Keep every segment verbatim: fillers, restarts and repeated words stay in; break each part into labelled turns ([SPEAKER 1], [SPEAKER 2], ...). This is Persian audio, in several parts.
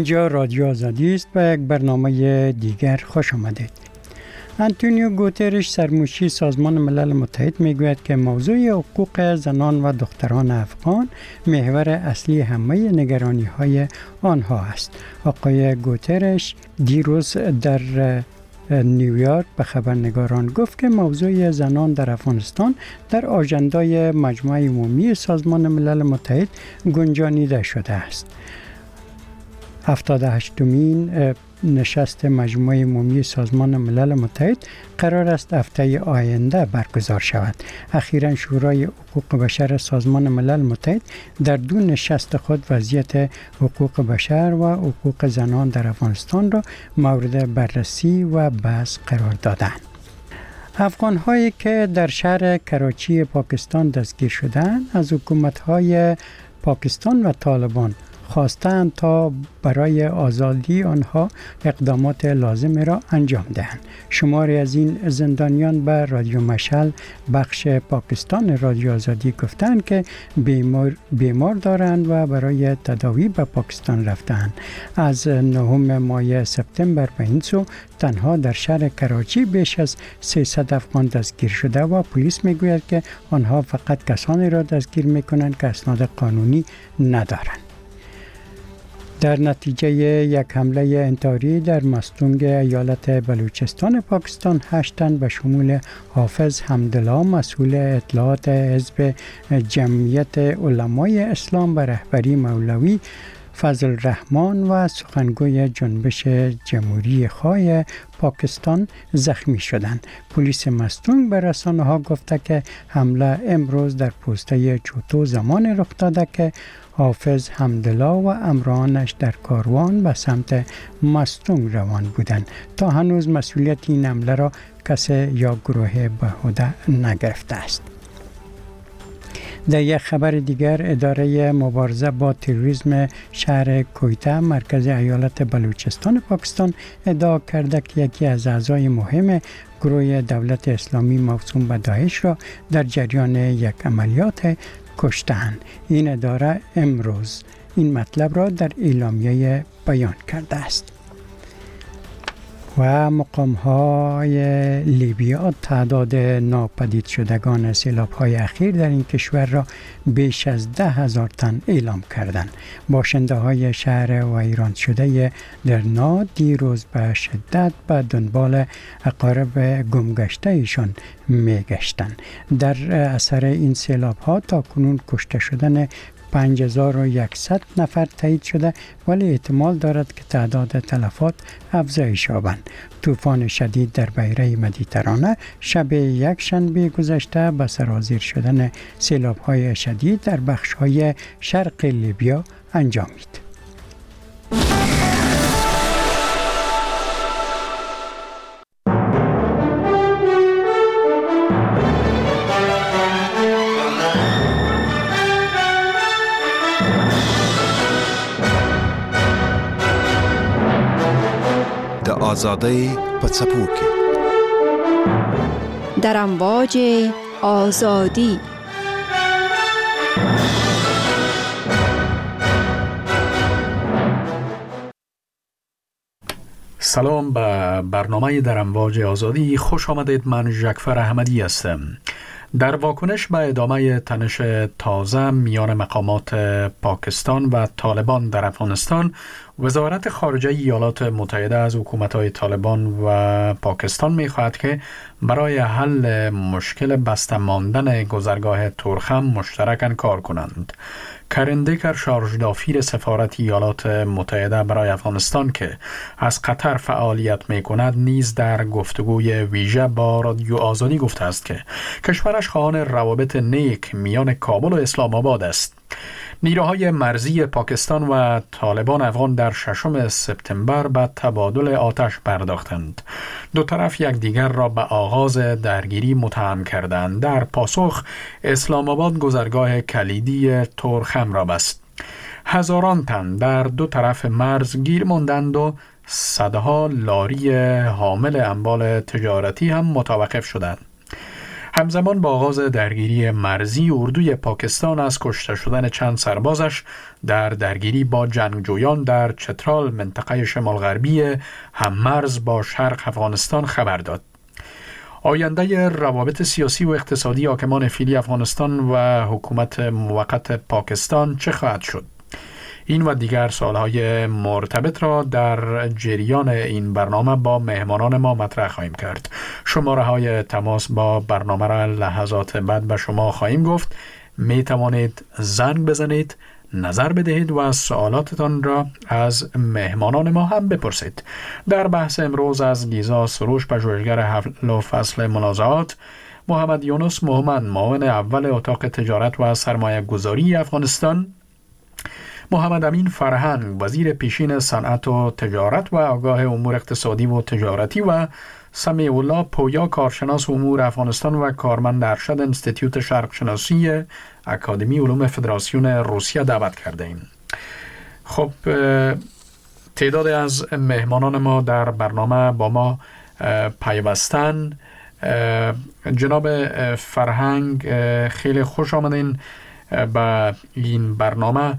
[SPEAKER 1] اینجا رادیو آزادی است و یک برنامه دیگر خوش آمدید. آنتونیو گوترش سرمشی سازمان ملل متحد میگوید که موضوع حقوق زنان و دختران افغان محور اصلی همه نگرانی های آنها است. آقای گوترش دیروز در نیویورک به خبرنگاران گفت که موضوع زنان در افغانستان در آژندای مجمع عمومی سازمان ملل متحد گنجانیده شده است. هفتاد و هشتمین نشست مجمع عمومی سازمان ملل متحد قرار است هفته آینده برگزار شود. اخیراً شورای حقوق بشر سازمان ملل متحد در دو نشست خود وضعیت حقوق بشر و حقوق زنان در افغانستان را مورد بررسی و بحث قرار دادند. افغان هایی که در شهر کراچی پاکستان دستگیر شدند از حکومت های پاکستان و طالبان خواستند تا برای آزادی آنها اقدامات لازم را انجام دهند. شماری از این زندانیان به رادیو مشعل بخش پاکستان رادیو آزادی گفتند که بیمار, بیمار دارند و برای تداوی به پاکستان رفتند. از نهم ماه سپتامبر به این سو تنها در شهر کراچی بیش از سیصد افغان دستگیر شده و پلیس میگوید که آنها فقط کسانی را دستگیر میکنند که اسناد قانونی ندارند. در نتیجه یک حمله انتحاری در مستونگ ایالت بلوچستان پاکستان هشت تن به شمول حافظ حمدالله مسئول اطلاعات حزب جمعیت علمای اسلام به رهبری مولوی فضل الرحمن و سخنگوی جنبش جمهوری خواه پاکستان زخمی شدند. پلیس مستونگ به رسانه ها گفته که حمله امروز در پوسته چوتو زمان رخ داده که حافظ حمدالله و امرانش در کاروان به سمت مستونگ روان بودند. تا هنوز مسئولیت این حمله را کسی یا گروه به عهده نگرفته است. در یک خبر دیگر اداره مبارزه با تروریسم شهر کویته مرکز ایالت بلوچستان پاکستان ادعا کرده که یکی از اعضای مهم گروه دولت اسلامی موسوم به داعش را در جریان یک عملیات کشتند. این اداره امروز این مطلب را در اعلامیه بیان کرده است. و مقام‌های لیبیا تعداد ناپدید شدگان سیلاب‌های اخیر در این کشور را بیش از ده هزار تن اعلام کردند. باشنده‌های شهر ویران شده درنا دیروز به شدت به دنبال اقارب گمگشته ایشان می‌گشتند. در اثر این سیلاب‌ها تاکنون کشته شدن پنج هزار و صد نفر تایید شده، ولی احتمال دارد که تعداد تلفات افزایش یابد. طوفان شدید در بحیره مدیترانه شب یک شنبه گذشته به سرازیر شدن سیلاب‌های شدید در بخش‌های شرق لیبیا انجامید.
[SPEAKER 2] آزادی په څپو کې
[SPEAKER 3] در امواج آزادی.
[SPEAKER 4] سلام به برنامه در امواج آزادی، خوش آمدید. من ژکفر احمدی هستم. در واکنش به ادامه تنش تازه میان مقامات پاکستان و طالبان در افغانستان، وزارت خارجه ایالات متحده از حکومت‌های طالبان و پاکستان می‌خواهد که برای حل مشکل بسته ماندن گذرگاه تورخم مشترکاً کار کنند. کرین دیکر، شارژ دافیر سفارت ایالات متحده برای افغانستان که از قطر فعالیت می‌کند، نیز در گفتگوی ویژه با رادیو آزادی گفته است که کشورش خواهان روابط نیک میان کابل و اسلام آباد است. نیروهای مرزی پاکستان و طالبان افغان در ششم سپتامبر به تبادل آتش پرداختند. دو طرف یکدیگر را به آغاز درگیری متهم کردند. در پاسخ اسلام آباد گذرگاه کلیدی تورخم را بست. هزاران تن در دو طرف مرز گیر ماندند و صدها لاری حامل اموال تجارتی هم متوقف شدند. همزمان با آغاز درگیری مرزی، اردوی پاکستان از کشته شدن چند سربازش در درگیری با جنگجویان در چترال، منطقه شمال غربی هممرز با شرق افغانستان خبر داد. آینده روابط سیاسی و اقتصادی حاکمان فعلی افغانستان و حکومت موقت پاکستان چه خواهد شد؟ این و دیگر سوالهای مرتبط را در جریان این برنامه با مهمانان ما مطرح خواهیم کرد. شماره های تماس با برنامه را لحظات بعد به شما خواهیم گفت. می توانید زنگ بزنید، نظر بدهید و سوالاتتان را از مهمانان ما هم بپرسید. در بحث امروز از لیزا سروش، پژوهشگر حل و فصل منازعات، محمد یونس محمد، معاون اول اتاق تجارت و سرمایه گذاری افغانستان، محمد امین فرهنگ، وزیر پیشین صنعت و تجارت و آگاه امور اقتصادی و تجارتی، و سمیع الله پویا، کارشناس امور افغانستان و کارمند ارشد انستیتیوت شرق شناسی اکادمی علوم فدراسیون روسیه دعوت کرده ایم. خب، تعداد از مهمانان ما در برنامه با ما پیوستن. جناب فرهنگ، خیلی خوش آمدین به این برنامه.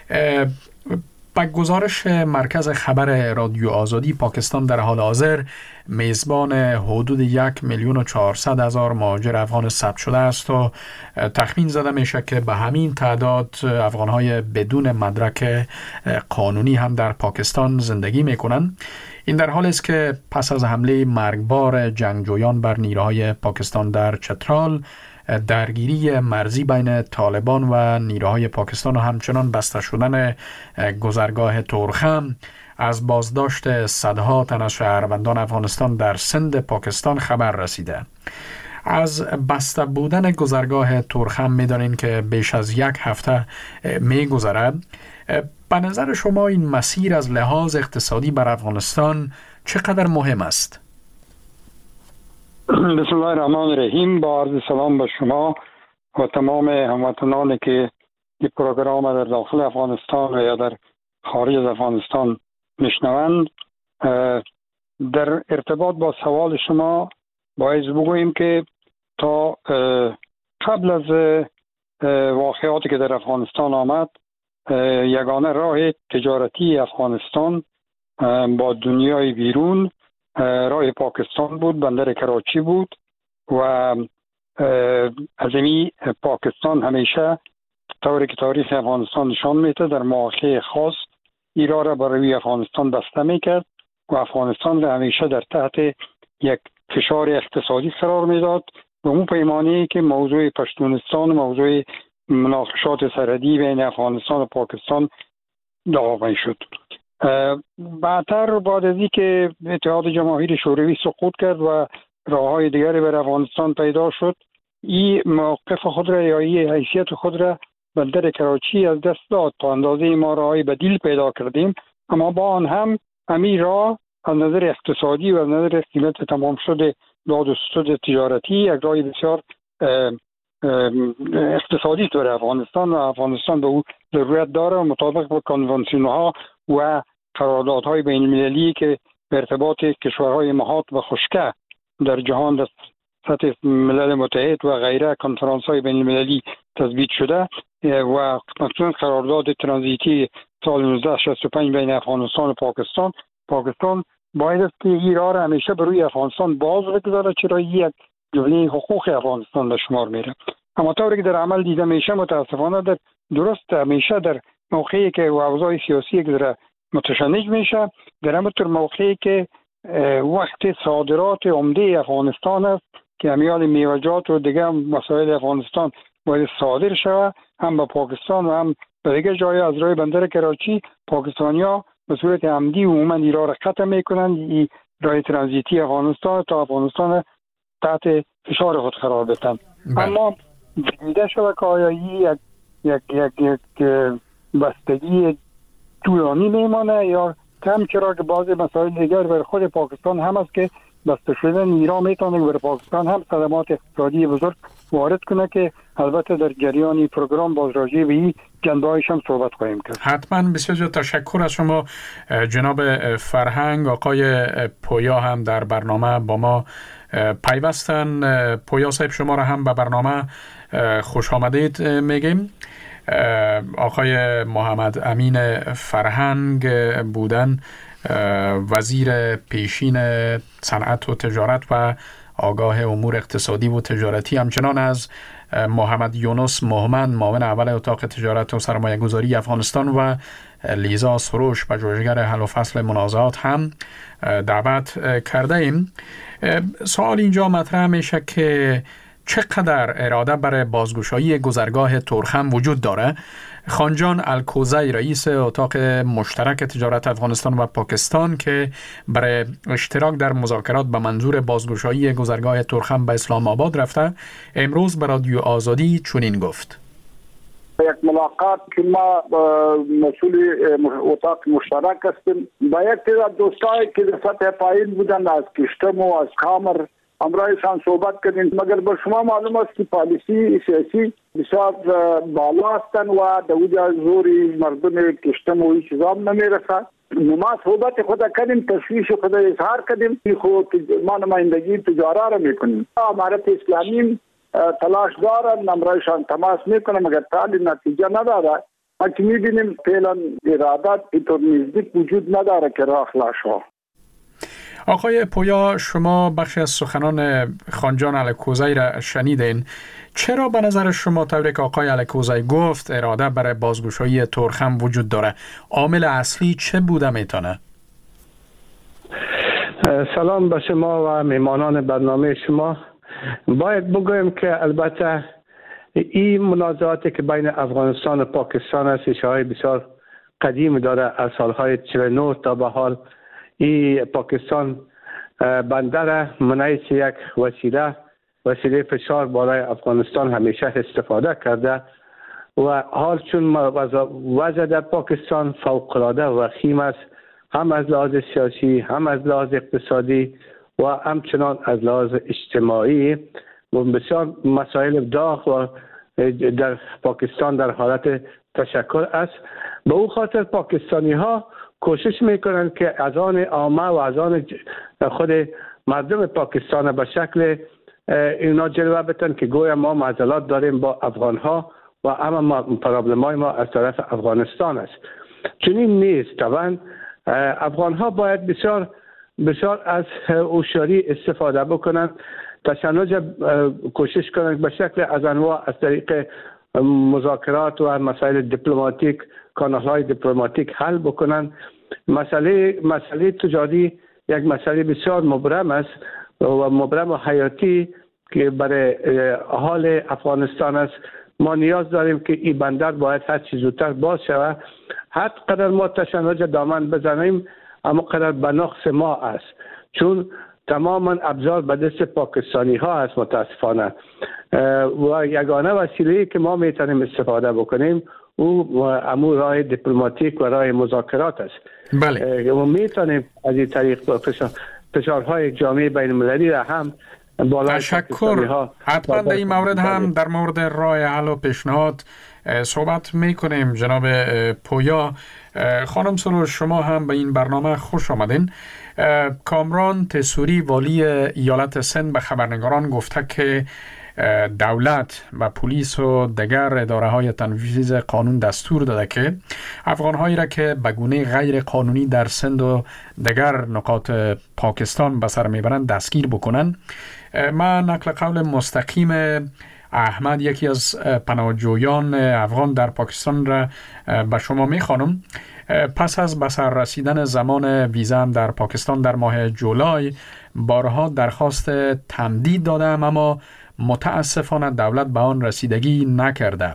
[SPEAKER 4] با گزارش مرکز خبر رادیو آزادی، پاکستان در حال حاضر میزبان حدود یک میلیون و چهارصد هزار مهاجر افغان ثبت شده است و تخمین زده میشه که به همین تعداد افغانهای بدون مدرک قانونی هم در پاکستان زندگی میکنن. این در حالی است که پس از حمله مرگبار جنگجویان بر نیروهای پاکستان در چترال، درگیری مرزی بین طالبان و نیروهای پاکستان و همچنان بسته شدن گذرگاه تورخم، از بازداشت صدها تن از شهروندان افغانستان در سند پاکستان خبر رسیده. از بسته بودن گذرگاه تورخم می‌دانید که بیش از یک هفته می‌گذرد. به نظر شما این مسیر از لحاظ اقتصادی بر افغانستان چقدر مهم است؟
[SPEAKER 5] بسم الله الرحمن الرحیم. با عرض سلام به شما و تمام هموطنانی که این پروگرام در داخل افغانستان و یا در خارج از افغانستان میشنوند. در ارتباط با سوال شما باید بگوییم که تا قبل از واقعاتی که در افغانستان آمد، یگانه راه تجارتی افغانستان با دنیای بیرون راه پاکستان بود، بندر کراچی بود و از این پاکستان همیشه طوری که تاریخ افغانستان نشان میده در مواقع خاص ایران را برای افغانستان بسته میکرد و افغانستان را همیشه در تحت یک فشار اقتصادی قرار میداد و اون پیمانه‌ای که موضوع پشتونستان و موضوع مناقشات سرحدی بین افغانستان و پاکستان داغ شد. بعدتر بعد از اینکه اتحاد جماهیر شوروی سقوط کرد و راههای دیگری بر افغانستان پیدا شد، این موقف خود را یا این حیثیت خود را بندر کراچی از دست داد. تا اندازه ما راهی بدیل پیدا کردیم، اما با آن هم همین راه از نظر اقتصادی و از نظر قیمت تمام شده داد و ستد تجارتی یک راه بسیار اقتصادی داره افغانستان و افغانستان به او ضرورت داره و مطابق با کنوانسیون ها و قراردادهای بین المللی که به ارتباط کشورهای محاط و خشکه در جهان در سطح ملل متحد و غیره کنفرانس های بین المللی تثبیت شده و مخصوصا قرارداد ترانزیتی سال نوزده شصت و پنج بین افغانستان و پاکستان پاکستان باید است که این راه را همیشه به روی افغانستان باز بگذاره، چرا یک جمله حقوق افغانستان در شمار میره. اما طوری که در عمل دیده میشه متاسفانه در درست همیشه در موقعی که اوضاع سیاسی که متشنج میشه، در همونطور موقعی که وقت صادرات عمده افغانستان است که همیال میوجات و دیگه مسائل افغانستان باید صادر شود هم به پاکستان و هم به دیگه جای از روی بندر کراچی، پاکستانیا به صورت عمدی عموما ایران را قطع میکنند. این راه ترانزیتی افغانستان تا افغانستان تحت فشار خود قرار بدن. اما دیده شده که آیا یک یک یک یک بستگی طولانی میمانه یا کم، چرا که بعضی مسائل دیگر بر خود پاکستان هم است که بسته شدن ایران میتونه بر پاکستان هم صدمات اقتصادی بزرگ وارد کنه که البته در جریان پروگرام باز راجع به این جنبه‌هایش هم صحبت خواهیم کرد.
[SPEAKER 4] حتما. بسیار تشکر از شما جناب فرهنگ. آقای پویا هم در برنامه با ما پیوستن. پویا صاحب شما را هم به برنامه خوش آمدید میگیم. آقای محمد امین فرهنگ بودن وزیر پیشین صنعت و تجارت و آگاه امور اقتصادی و تجارتی، همچنان از محمد یونس محمد معاون اول اتاق تجارت و سرمایه گذاری افغانستان و لیزا سروش پژوهشگر حل و فصل منازعات هم دعوت کرده ایم. سوال اینجا مطرح میشه که چقدر اراده برای بازگشایی گذرگاه تورخم وجود داره؟ خانجان الکوزی رئیس اتاق مشترک تجارت افغانستان و پاکستان که برای اشتراک در مذاکرات به منظور بازگشایی گذرگاه تورخم به اسلام آباد رفته، امروز به رادیو آزادی چنین گفت:
[SPEAKER 6] یک ملاقات که ما مسئول اتاق مشترک هستیم با یک تعداد دوستایی که در سطح پایین بودن از کشتم و از کامر همراهشان صحبت کردیم، مگر به شما معلوم است که پالیسی سیاسی بسیار بالا هستند و دوجا زوری مردم کشتم و هیچ چیزا نمیرسد. ما صحبت خود کردیم، تشویش خود اظهار کردیم که خود ما نمایندگی تجارت را میکنیم. امارت اسلامی تلاش دارن، همراهشان تماس میکنه مگر تعالی نتیجه نداره. ما که میبینیم فعلا ارادت اینطور نزدیک وجود نداره که راه خلاص شود.
[SPEAKER 4] آقای پویا، شما بخشی از سخنان خانجان الکوزی را شنیدین. چرا به نظر شما طوری که آقای الکوزی گفت اراده برای بازگشایی تورخم وجود داره؟ عامل اصلی چه بوده میتونه؟
[SPEAKER 7] سلام به شما و میمانان برنامه شما. باید بگویم که البته این منازعاتی که بین افغانستان و پاکستان است ریشه‌های بسیار قدیم داره. از سالهای چهل و نه تا به حال این پاکستان بندر منعیس یک وسیله وسیله فشار بالای افغانستان همیشه استفاده کرده و حال چون وضع در پاکستان فوق‌العاده وخیم است، هم از لحاظ سیاسی هم از لحاظ اقتصادی و همچنان از لحاظ اجتماعی بسیار مسائل داغ و در پاکستان در حالت تشکل است. به او خاطر پاکستانی ها کوشش میکنند که از آن عامه و از آن خود مردم پاکستان به شکل اینا جلوه بتن که گویا ما معضلات داریم با افغان ها و اما پرابلم های ما از طرف افغانستان است. چنین نیست. طبعا افغان ها باید بسیار بسیار از هوشیاری استفاده بکنند، تشنج کوشش کنند به شکل از انواع از طریق مذاکرات و مسائل دیپلماتیک، کانال های دیپلماتیک حل بکنند. مسئله مسئله تجاری یک مسئله بسیار مبرم است و مبرم و حیاتی که برای حال افغانستان است. ما نیاز داریم که این بندر باید هر چیز زودتر باز شود. هر قدر ما تشنج دامن بزنیم اما قدر به نقص ما است، چون تماما ابزار به دست پاکستانی ها است متاسفانه و یگانه وسیله‌ای که ما میتونیم استفاده بکنیم او امور راه دیپلماتیک و راه مذاکرات است.
[SPEAKER 4] بله.
[SPEAKER 7] و میتونیم از این طریق فشارهای جامعه بین المللی را هم بالای
[SPEAKER 4] تشکر. حتما در این مورد هم در مورد راه حل و پیشنهاد صحبت میکنیم. جناب پویا، خانم سروش، شما هم به این برنامه خوش آمدین. کامران تسوری والی ایالت سند به خبرنگاران گفته که دولت و پلیس و دیگر اداره های تنفیذ قانون دستور داده که افغان هایی را که به گونه غیر قانونی در سند و دیگر نقاط پاکستان به سر میبرند دستگیر بکنند. من نقل قول مستقیم احمد، یکی از پناهجویان افغان در پاکستان را به شما میخوانم. پس از به سر رسیدن زمان ویزا در پاکستان در ماه جولای بارها درخواست تمدید دادم، اما متاسفانه دولت به آن رسیدگی نکرده.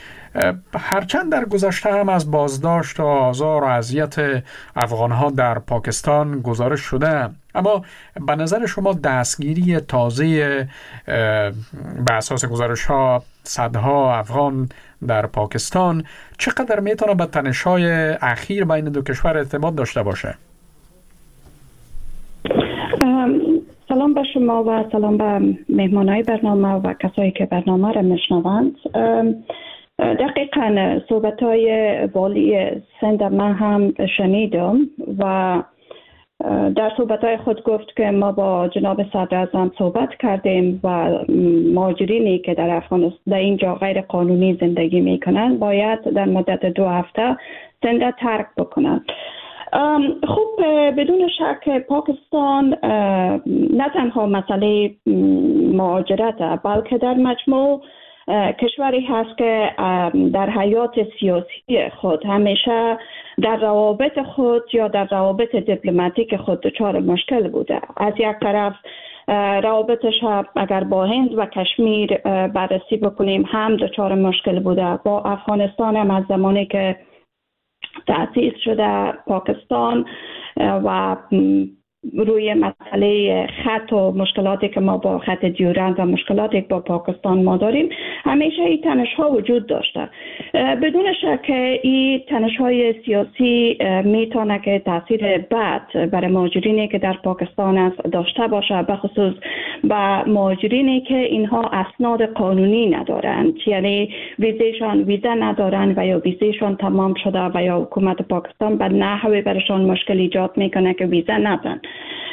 [SPEAKER 4] هرچند در گذشته هم از بازداشت و آزار و اذیت افغانها در پاکستان گزارش شده، اما به نظر شما دستگیری تازه به اساس گزارش ها صدها افغان در پاکستان چقدر میتونه به تنش‌های اخیر بین دو کشور ارتباط داشته باشه؟
[SPEAKER 8] سلام به شما و سلام به مهمانای برنامه و کسایی که برنامه را میشنوند. دقیقاً صحبت‌های والی سند من هم شنیدم و در صحبت‌های خود گفت که ما با جناب صدراعظم صحبت کردیم و مهاجرینی که در افغانستان در اینجا غیر قانونی زندگی میکنند باید در مدت دو هفته زنده ترک بکنند. خب بدون شک پاکستان نه تنها مسئله مهاجرت بلکه در مجموع کشوری هست که در حیات سیاسی خود همیشه در روابط خود یا در روابط دیپلماتیک خود دچار مشکل بوده. از یک طرف روابطش اگر با هند و کشمیر بررسی بکنیم هم دچار مشکل بوده، با افغانستان هم از زمانی که تأسیس شده پاکستان و روی مسئله خط و مشکلاتی که ما با خط دیورند و مشکلاتی که با پاکستان ما داریم همیشه این تنش ها وجود داشته. بدون شک این تنش های سیاسی میتونه که تاثیر بد برای مهاجرینی که در پاکستان است داشته باشه، به خصوص با مهاجرینی که اینها اسناد قانونی ندارند، یعنی ویزیشان ویزا ندارند و یا ویزیشان تمام شده و یا حکومت پاکستان به نحوی برشان مشکل ایجاد میکنه که ویزا ندارند.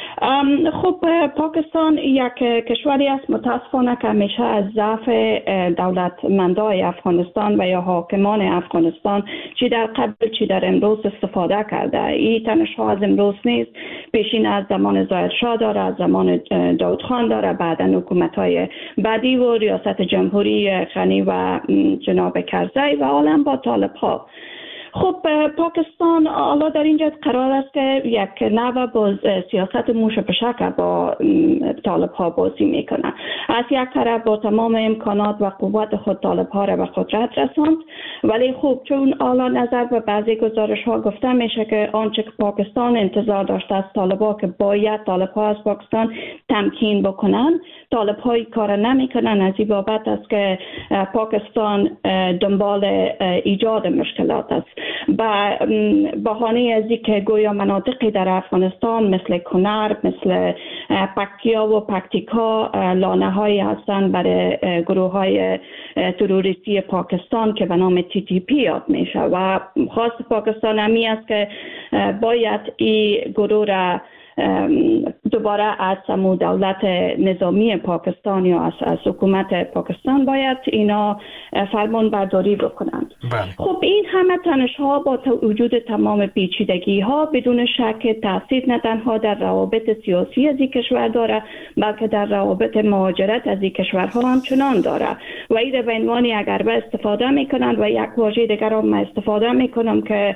[SPEAKER 8] خب پاکستان یک کشوری است متاسفانه که همیشه از ضعف دولتمندای افغانستان و یا حاکمان افغانستان چی در قبل چی در امروز استفاده کرده. این تنش ها از امروز نیست، پیشین از زمان ظاهر شاه داره، از زمان داود خان داره، بعدا حکومت های بعدی و ریاست جمهوری غنی و جناب کرزی و عالم با طالب ها. خب پاکستان حالا در اینجا قرار است که یک نوع با سیاست موش بشک با طالب ها بازی میکنه. از یک طرف با تمام امکانات و قوت خود طالب ها را به قدرت رساند، ولی خب چون حالا نظر به بعضی گزارش ها گفته میشه که آنچه که پاکستان انتظار داشته از طالب ها که باید طالب ها از پاکستان تمکین بکنن، طالب های کار نمیکنن. از این بابت است که پاکستان دنبال ایجاد مشکلات است. با بهانه از اینکه گویا مناطقی در افغانستان مثل کنر، مثل پکتیا و پکتیکا لانه هایی هستند برای گروه های تروریستی پاکستان که به نام تی تی پی یاد میشه و خواست پاکستان همی است که باید این گروه را دوباره از سمو دولت نظامی پاکستان یا از, از حکومت پاکستان باید اینا فرمان برداری بکنند.
[SPEAKER 4] بله.
[SPEAKER 8] خب این همه تنش ها با وجود تمام پیچیدگی ها بدون شک تاثیر نه تنها در روابط سیاسی از این کشور داره بلکه در روابط مهاجرت از این کشورها هم چنان داره و این به عنوانی اگر به استفاده میکنند و یک واژه دیگر هم استفاده میکنم که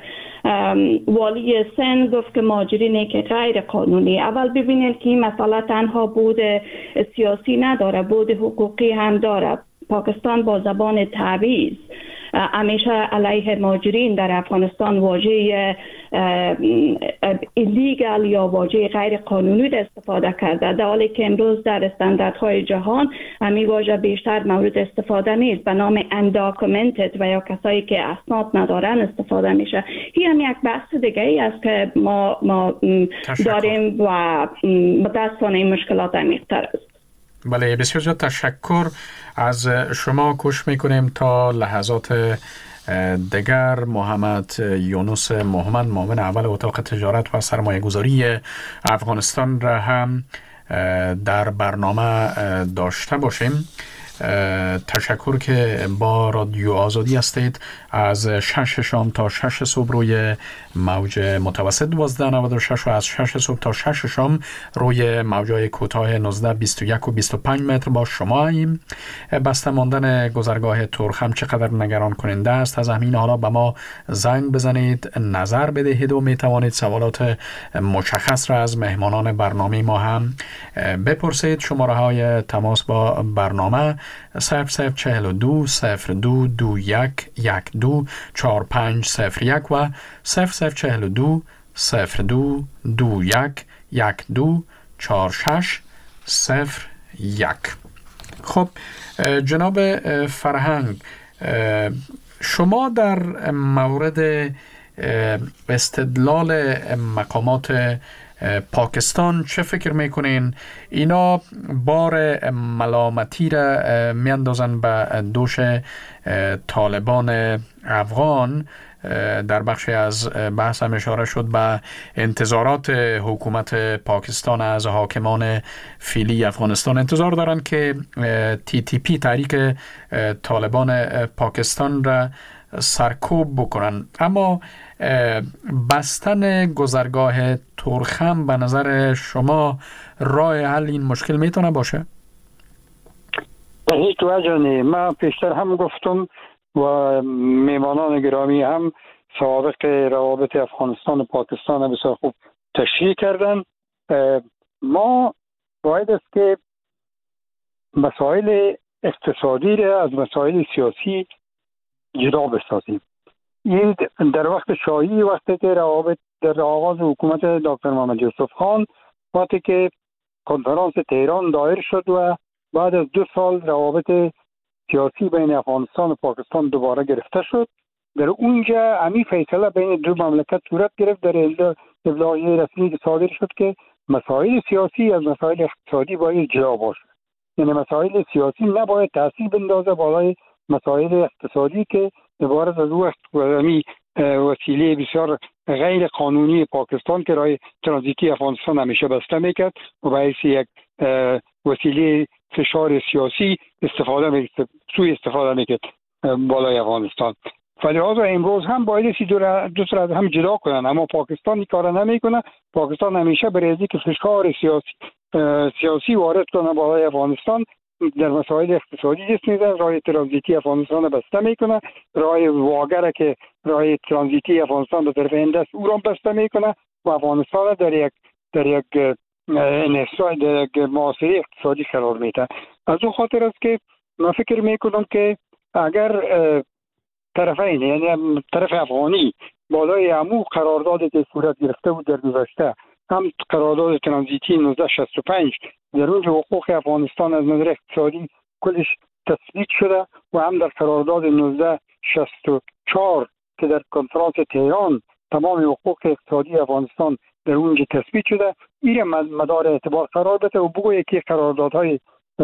[SPEAKER 8] والی سن گفت که مهاجرینی که غیر قانونی. اول ببینید که این مسئله تنها بود سیاسی نداره، بود حقوقی هم داره. پاکستان با زبان تعویض همیشه علیه مهاجرین در افغانستان واژه ایلیگال یا واژه غیر قانونی را استفاده کرده، در حالی که امروز در استانداردهای جهان همین واژه بیشتر مورد استفاده نیست، به نام انداکومنتد و یا کسایی که اسناد ندارن استفاده میشه. این هم یک بحث دیگه ای است که ما ما داریم و متاسفانه این مشکلات عمیق‌تر است.
[SPEAKER 4] بله، بسیار زیاد تشکر از شما. کوشش میکنیم تا لحظات دیگر محمد یونس محمد معاون اول اتاق تجارت و سرمایه گذاری افغانستان را هم در برنامه داشته باشیم. تشکر که با رادیو آزادی هستید. از شش شام تا شش صبح روی موج متوسط دوازده نود و شش و از شش صبح تا شش شام روی موجای کوتاه نوزده بیست و یک و بیست و پنج متر با شما ایم. بسته ماندن گذرگاه ترخ هم چقدر نگران کننده است. از همین حالا به ما زنگ بزنید، نظر بدهید و می توانید سوالات مشخص را از مهمانان برنامه ما هم بپرسید. شماره های تماس با برنامه صفر صفر چهل و دو صفر دو دو یک یک دو چهار پنج صفر یک و صفر صفر چهل و دو صفر دو دو یک یک دو چهار شش صفر یک. خب جناب فرهنگ، شما در مورد استدلال مقامات پاکستان چه فکر میکنین؟ اینا بار ملامتی را میاندازن به دوش طالبان افغان در بخشی از بحث هم اشاره شد به انتظارات حکومت پاکستان از حاکمان فعلی افغانستان. انتظار دارند که تی تی پی تحریک طالبان پاکستان را سرکوب بکنن، اما بستن گذرگاه تورخم به نظر شما راه حل این مشکل میتونه باشه؟
[SPEAKER 5] به هیچ وجه نه. من پیشتر هم گفتم و میمانان گرامی هم سابق روابط افغانستان و پاکستان بسیار خوب تشریح کردن. ما باید است که مسائل اقتصادی را از مسائل سیاسی جدا بسازیم. این در وقت شاهی، وقتی که روابط در آغاز حکومت دکتر محمد یوسف خان، وقتی که کنفرانس تهران دایر شد و بعد از دو سال روابط سیاسی بین افغانستان و پاکستان دوباره گرفته شد، در اونجا همی فیصله بین دو مملکت صورت گرفت در ابلاغیه رسمی که صادر شد که مسائل سیاسی از مسائل اقتصادی باید جدا باشه. یعنی مسائل سیاسی نباید تاثیر بندازه بالای مسائل اقتصادی که عبارت از وقت همی وسیله بسیار غیر قانونی پاکستان که راه ترانزیتی افغانستان همیشه بسته میکرد و باعث یک وسیله فشار سیاسی استفاده میکرد، سوی استفاده میکرد بالای افغانستان. فلذا امروز هم باید سی دو دو از هم جدا کنن، اما پاکستان این کار نمیکنه. پاکستان همیشه برای اینکه فشار سیاسی سیاسی وارد کنه بالای افغانستان در مسائل اقتصادی دست میزنه، راه ترانزیتی افغانستان بسته میکنه، راه واگر که راه ترانزیتی افغانستان به طرف هند است او را بسته میکنه و افغانستان در یک در یک انحصار در یک معاصره اقتصادی قرار میده. از اون خاطر است که من فکر میکنم که اگر طرفین، یعنی طرف افغانی بالای عمو قرارداد که صورت گرفته بود در گذشته، هم قرارداد ترانزیتی نوزده شصت و پنج در اونجا حقوق افغانستان از نظر اقتصادی کلش تثبیت شده و هم در قرارداد نوزده شصت و چهار که در کنفرانس تهران تمام حقوق اقتصادی افغانستان در اونجا تثبیت شده. این مدار اعتبار قرار بده و بگوید که قراردادهای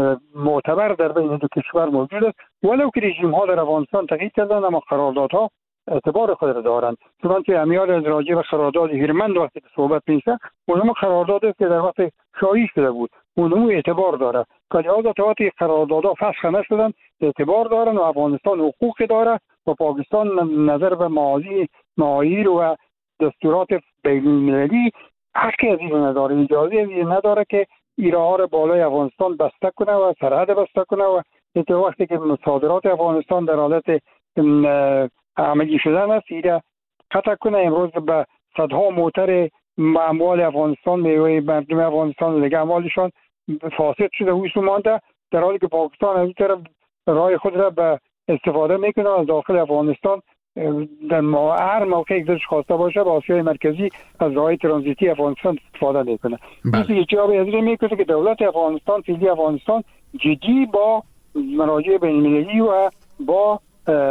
[SPEAKER 5] معتبر در بین دو کشور موجود است، ولو که رژیم ها در افغانستان تغییر کردن اما قراردادها اعتبار خود را دارند. چنانچه امیال از راجع به قرارداد هیرمند وقتی که صحبت میشه، اونم قرارداد است که در وقت شاهی شده بود، اونم اعتبار داره. که لحاظا تا وقتی قراردادها فسخ نشدن اعتبار دارن و افغانستان حقوق داره و پاکستان نظر به معاصی معایر و دستورات بین‌المللی حقی از این نداره، اجازه از این نداره که ایرها را بالای افغانستان بسته کنه و سرحد بسته کنه و تا وقتی که صادرات افغانستان در حالت عملی شدن است ایره قطع کنه. امروز به صدها موتر اموال افغانستان، میوه مردم افغانستان و دیگه اموالشان فاسد شده و ایسو مانده، در حالی که پاکستان از این طرف راه خود را به استفاده میکنه از داخل افغانستان در هر موقعی که خواسته باشه با آسیای مرکزی از راه ترانزیتی افغانستان استفاده میکنه. این جواب از این میکنه که دولت افغانستان، فعلی افغانستان جدی با مراجع بین‌المللی و با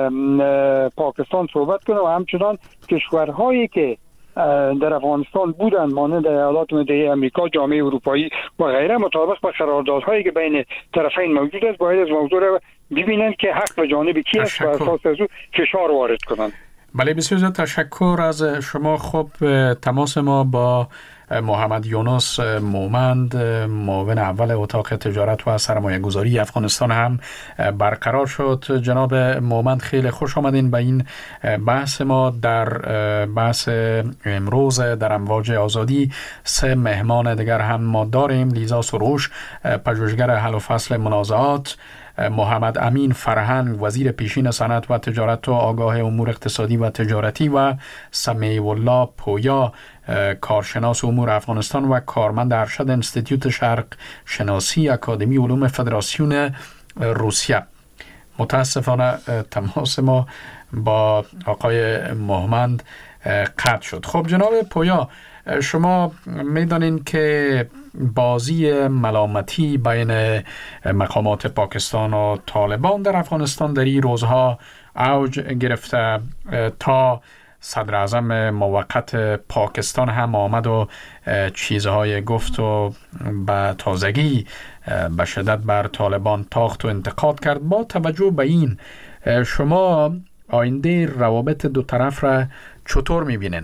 [SPEAKER 5] پاکستان صحبت کنه و همچنان کشورهایی که در افغانستان بودن مانند ایالات متحده آمریکا، جامعه اروپایی و غیره مطابق با قراردادهایی که بین طرفین موجود است باید از موضوع را ببینن که حق به جانب کی است و اساس از او فشار وارد کنند.
[SPEAKER 4] بله، بسیار زیاد تشکر از شما. خب تماس ما با محمد یونس مومند، معاون اول اتاق تجارت و سرمایه گذاری افغانستان هم برقرار شد. جناب مومند خیلی خوش آمدین به این بحث ما. در بحث امروز در امواج آزادی سه مهمان دیگر هم ما داریم: لیزا سروش، پژوهشگر حل و فصل منازعات، محمد امین فرهنگ، وزیر پیشین صنعت و تجارت و آگاه امور اقتصادی و تجارتی، و سمیع الله پویا، کارشناس امور افغانستان و کارمند ارشد انستیتوت شرق شناسی اکادمی علوم فدراسیون روسیه. متاسفانه تماس ما با آقای مومند قطع شد. خب جناب پویا، شما میدانین که بازی ملامتی بین مقامات پاکستان و طالبان در افغانستان در این روزها اوج گرفته. تا صدر اعظم موقت پاکستان هم آمد و چیزهای گفت و به تازگی به شدت بر طالبان تاخت و انتقاد کرد. با توجه به این، شما آینده روابط دو طرف را چطور میبینین؟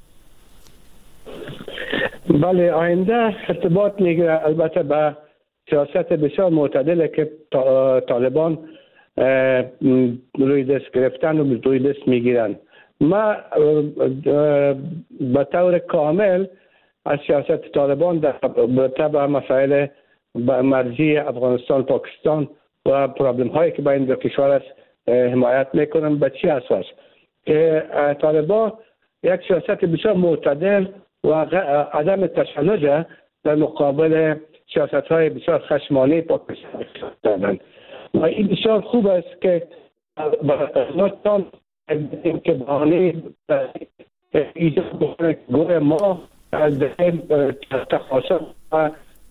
[SPEAKER 7] بله، آینده ارتباط میگیره البته به سیاست بسیار معتدله که طالبان روی دست گرفتن و روی دست میگیرن. ما به طور کامل از سیاست طالبان در طبع مسائل مرزی افغانستان پاکستان و پرابلم هایی که بین دو کشور است حمایت میکنم. به چی اساس؟ که طالبان یک سیاست بسیار معتدل و عدم تشنج در مقابل سیاست های بسیار خشمانه پاکستان دارند و این بسیار خوب است که افغانستان که بهانه ایجاد بکنه گوه ما از تخاصم و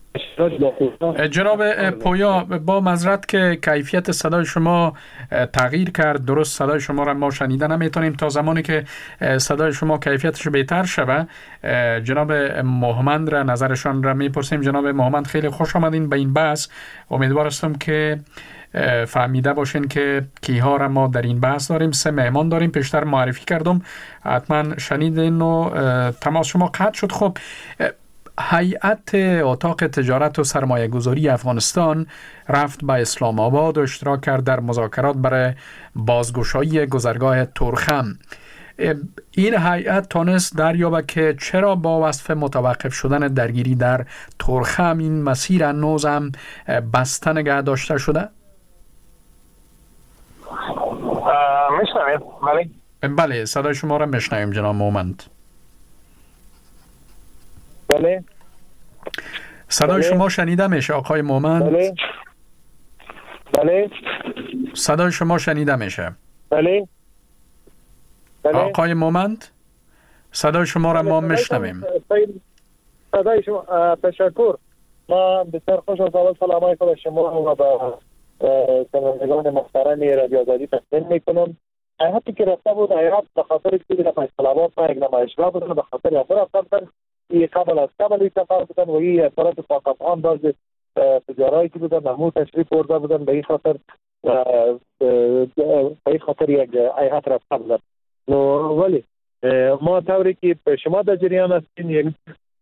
[SPEAKER 4] جناب پویا، با معذرت که کیفیت صدای شما تغییر کرد، درست صدای شما را ما شنیده نمیتونیم. تا زمانی که صدای شما کیفیتش بهتر شود جناب محمد را نظرشان را میپرسیم. جناب محمد، خیلی خوش آمدین به این بحث. امیدوار هستم که فهمیده باشین که کیها را ما در این بحث داریم. سه مهمان داریم، پیشتر معرفی کردم، حتما شنیدین و تماس شما قطع شد. خب، هیئت اتاق تجارت و سرمایه گذاری افغانستان رفت به اسلام آباد و اشتراک کرد در مذاکرات برای بازگشایی گذرگاه تورخم. این هیئت تانست دریابه که چرا با وصف متوقف شدن درگیری در تورخم این مسیر هنوز هم بسته نگه داشته شده؟
[SPEAKER 9] میشنوید؟ بله
[SPEAKER 4] بله، صدای شما را میشنویم جناب مومند.
[SPEAKER 9] بله
[SPEAKER 4] صدای
[SPEAKER 9] بله.
[SPEAKER 4] شما شنیده میشه آقای مومند؟
[SPEAKER 9] بله بله
[SPEAKER 4] صدای شما شنیده میشه.
[SPEAKER 9] بله بله
[SPEAKER 4] آقای مومند، صدای شما را ما میشنویم.
[SPEAKER 9] صدای شما تشکر. ما بسیار خوش از سلامای خود شما و با شنوندگان محترم رادیو آزادی تقدیم میکنم. هیئتی که رفته بود، هیئت به خاطر که در فیصل آباد یک نمایشگاه بود، به خاطر امور رفتن این قبل از قبل سفر بودن و این طرف پاک افغان باز تجارایی که بودن نمو تشریف برده بودن. به این خاطر به این خاطر یک هیئت رفته بودن. ولی ما طوری که شما در جریان هستین، یعنی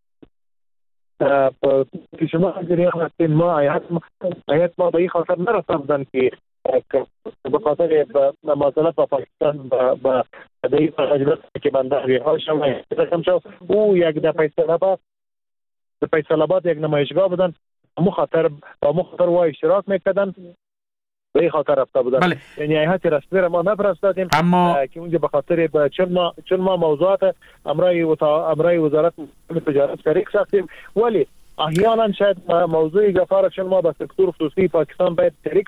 [SPEAKER 9] که شما در جریان هستین، ما هیئت ما به این خاطر نرفته بودن که به خاطر مماثلت با پاکستان با این مجلس که بندری ها شما او یک در فیصل آباد در فیصل آباد یک نمایشگاه بودن، مو خاطر با مو خاطر وای اشتراک میکردن، به این خاطر رفته بودن.
[SPEAKER 4] بله.
[SPEAKER 9] یعنی هیئت رسمی ما نفرستادیم،
[SPEAKER 4] اما
[SPEAKER 9] که اونجا به خاطر چون ما چون ما موضوعات امرای امرای وزارت تجارت شریک ساختیم، ولی احیانا شاید موضوع گفار چون ما با سکتور خصوصی پاکستان باید شریک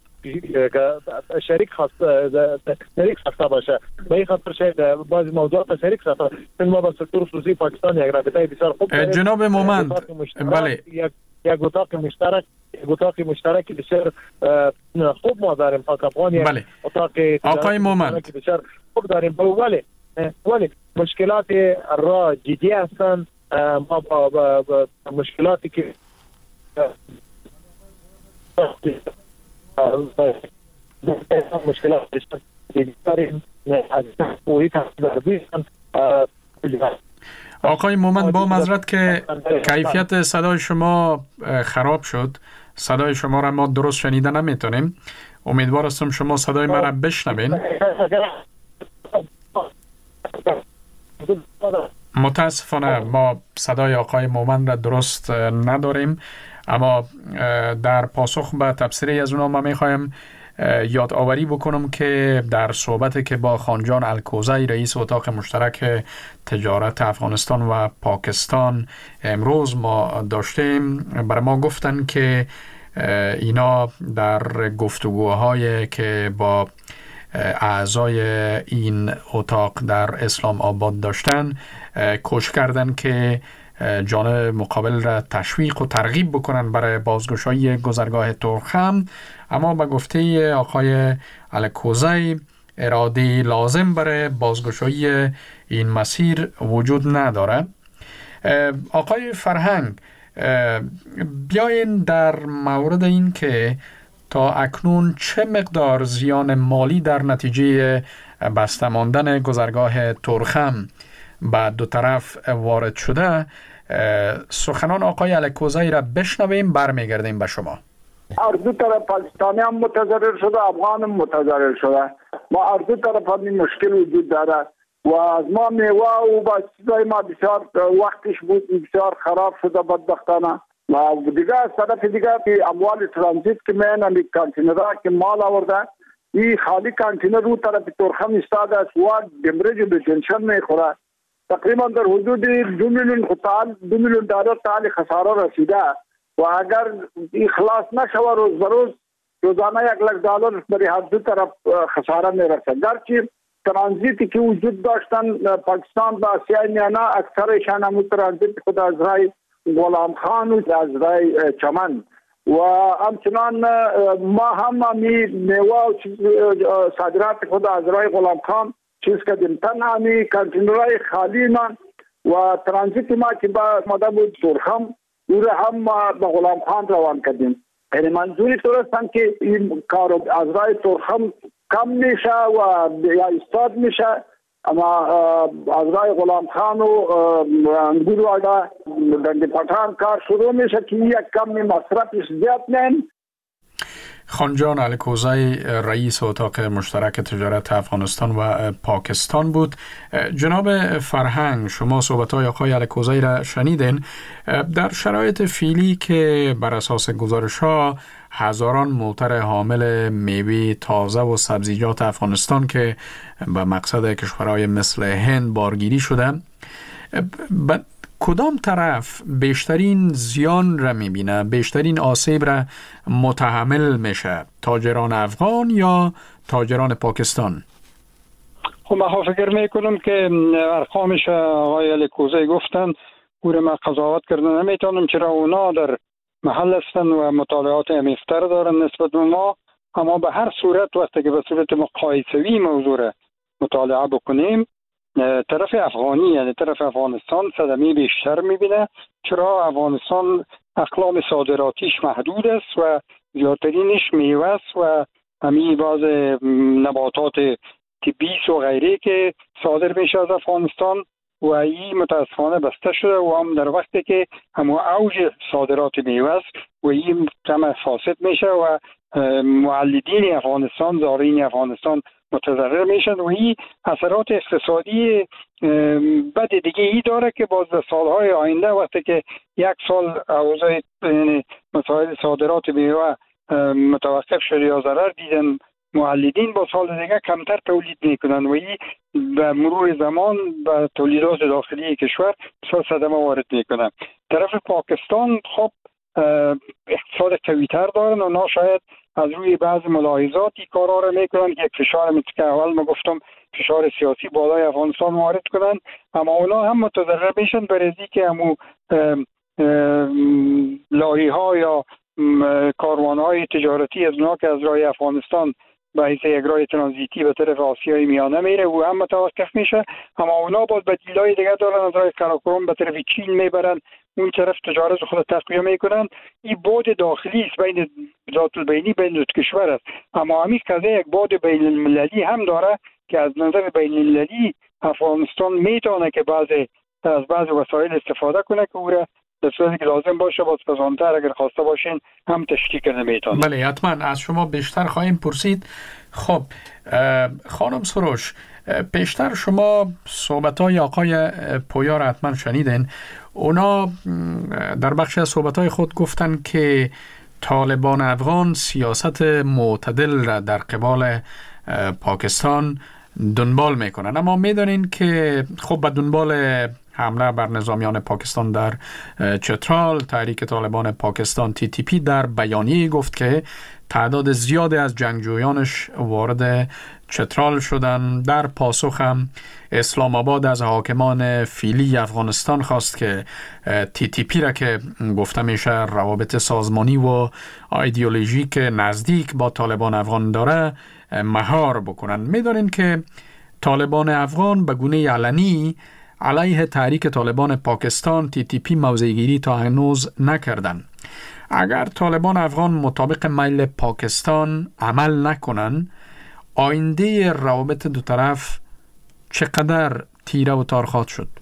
[SPEAKER 9] شریک خاص شریک ساخته باشه. به این خاطر شاید بعضی موضوعات شریک ساخته، چون ما با سکتور خصوصی پاکستان یک رابطه بسیار خوب داریم.
[SPEAKER 4] جناب مومند، بله،
[SPEAKER 9] یک یک اتاق مشترک یک اتاق مشترک بسیار خوب ما داریم. پاک افغان
[SPEAKER 4] بله.
[SPEAKER 9] اتاق
[SPEAKER 4] آقای مومند
[SPEAKER 9] بسیار خوب داریم، ولی ولی مشکلات را جدی هستند. ما با, با, با مشکلاتی که مشکلات داریم
[SPEAKER 4] آقای مومند، با معذرت که کیفیت صدای شما خراب شد، صدای شما را ما درست شنیده نمیتونیم. امیدوار هستم شما صدای ما را بشنوین. متاسفانه ما صدای آقای مومند را درست نداریم، اما در پاسخ به تبصره از اونا ما میخوایم یادآوری بکنم که در صحبتی که با خانجان الکوزی رئیس اتاق مشترک تجارت افغانستان و پاکستان امروز ما داشتیم، برای ما گفتن که اینا در گفتگوهای که با اعضای این اتاق در اسلام آباد داشتن کوشش کردن که جانب مقابل را تشویق و ترغیب بکنن برای بازگشایی گذرگاه تورخم، اما به گفته آقای الکوزی اراده لازم برای بازگشایی این مسیر وجود نداره. آقای فرهنگ، بیاین در مورد این که تا اکنون چه مقدار زیان مالی در نتیجه بسته ماندن گذرگاه تورخم به دو طرف وارد شده، سخنان آقای الکوزی را بشنویم، برمیگردیم به شما.
[SPEAKER 6] از دو طرف پاکستانی هم متضرر شده، افغان هم متضرر شده. ما از دو طرف هم مشکل وجود داره و از ما میوه و با چیزای ما بسیار وقتش بود بسیار خراب شده بدبختانه. و دیگه از طرف دیگه اموال ترانزیت که میان این کانتینرها که مال آورده، این خالی کانتینر رو طرف تورخم استاده است و دمرج به جنشن میخوره. تقریبا در حدود دو میلیون خطال دو میلیون دلار تعالی خساره رسیده و اگر این خلاص نشود روز بروز روزانه یک لک دلار برای هر دو طرف خساره میرسد. گرچه ترانزیتی که وجود داشتن پاکستان با آسیای میانه اکثرشان هم ترانزیت خود از رای غلام خان و از رای چمن و همچنان ما هم همی میوه و صادرات خود از رای غلام خان چیز کردیم. تن همی کانتینرهای خالی من و ترانزیت ما که با ماده بود تورخم او را هم به غلام خان روان کردیم. یعنی منظوری طورستن که این کار از رای تورخم کم میشه و یا استاد میشه، اما از رای غلام خان و انگور والا دنگ پتان کار شروع میشه که یک کم مصرفش زیاد نیم.
[SPEAKER 4] خانجان الکوزی رئیس اتاق مشترک تجارت افغانستان و پاکستان بود. جناب فرهنگ، شما صحبت‌های آقای الکوزی را شنیدین. در شرایط فعلی که بر اساس گزارش‌ها هزاران موتر حامل میوه تازه و سبزیجات افغانستان که به مقصد کشورهای مثل هند بارگیری شده، کدام طرف بیشترین زیان را میبینه، بیشترین آسیب را متحمل میشه؟ تاجران افغان یا تاجران پاکستان؟
[SPEAKER 5] خب من فکر میکنم که ارقامش آقای الکوزی گفتن او را من قضاوت کردن نمیتونم، چرا اونا در محل هستن و مطالعات عمیق‌تر دارن نسبت به ما. اما به هر صورت وقتی که به صورت مقایسوی موضوع را مطالعه بکنیم، طرف افغانی یعنی طرف افغانستان صدمه بیشتر میبینه، چرا افغانستان اقلام صادراتیش محدود است و زیادترینش میوه است و همین بعض نباتات طبی و غیره که صادر میشه از افغانستان و این متاسفانه بسته شده و هم در وقتی که همون اوج صادرات میوه است و این کم فاسد میشه و مولدین افغانستان، زارعین افغانستان متضرر میشن و این اثرات اقتصادی بد دیگه ای داره که باز در سالهای آینده وقتی که یک سال اوضاع مسائل صادرات میوه متوقف شده یا ضرر دیدن مولدین، با سال دیگه کمتر تولید میکنن و این به مرور زمان به تولیدات داخلی کشور بسیار صدمه وارد میکنن. طرف پاکستان خب اقتصاد قوی‌تر دارن و نا شاید از روی بعض ملاحظات این کارا رو میکنن که یک فشار مثل که اول ما گفتم فشار سیاسی بالای افغانستان وارد کنن، اما اونا هم متضرر میشن برای که همو لاری ها یا کاروان های تجارتی از اونا که از راه افغانستان به حیث یک راه ترانزیتی به طرف آسیای میانه میره و هم متوقف میشه، اما اونا باز بدیلای دیگه دارن، از راه قراقرم به طرف چین میبرن، اون طرف تجارت خود تقویه میکنن. این بعد داخلی است بین ذات البینی بین دو کشور است، اما همین قضیه یک بعد بین المللی هم داره که از نظر بین المللی افغانستان میتونه که بعضی از بعضی وسایل استفاده کنه که او را در صورتی که لازم باشه باز پسانتر اگر خواسته باشین هم تشکیل کنه میتونه.
[SPEAKER 4] بله حتما از شما بیشتر خواهیم پرسید. خب خانم سروش، پیشتر شما صحبت‌های آقای پویا را حتما شنیدین. اونا در بخش از صحبت‌های خود گفتن که طالبان افغان سیاست معتدل را در قبال پاکستان دنبال میکنن، اما میدانین که خب به دنبال حمله بر نظامیان پاکستان در چترال، تحریک طالبان پاکستان تی تی پی در بیانیه گفت که تعداد زیادی از جنگجویانش وارد چترال شدن. در پاسخ هم اسلام آباد از حاکمان فعلی افغانستان خواست که تی تی پی را که گفته میشه روابط سازمانی و ایدئولوژیک نزدیک با طالبان افغان داره مهار بکنن. میدونین که طالبان افغان به گونه علنی علیه تحریک طالبان پاکستان تی تی پی موضع‌گیری تا هنوز نکردن. اگر طالبان افغان مطابق میل پاکستان عمل نکنن، آینده روابط دو طرف چقدر تیره و تار خواهد شد؟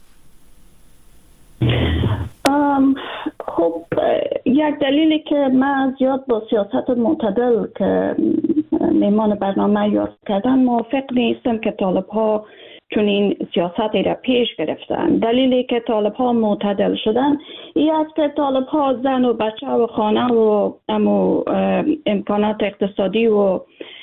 [SPEAKER 8] خب یک دلیلی که من زیاد با سیاست معتدل که میمان برنامه یاد کردن موافق نیستم که طالب ها چون این سیاستی را پیش گرفتن. دلیلی که طالب ها معتدل شدن این است که طالب ها زن و بچه و خانه و امکانات اقتصادی و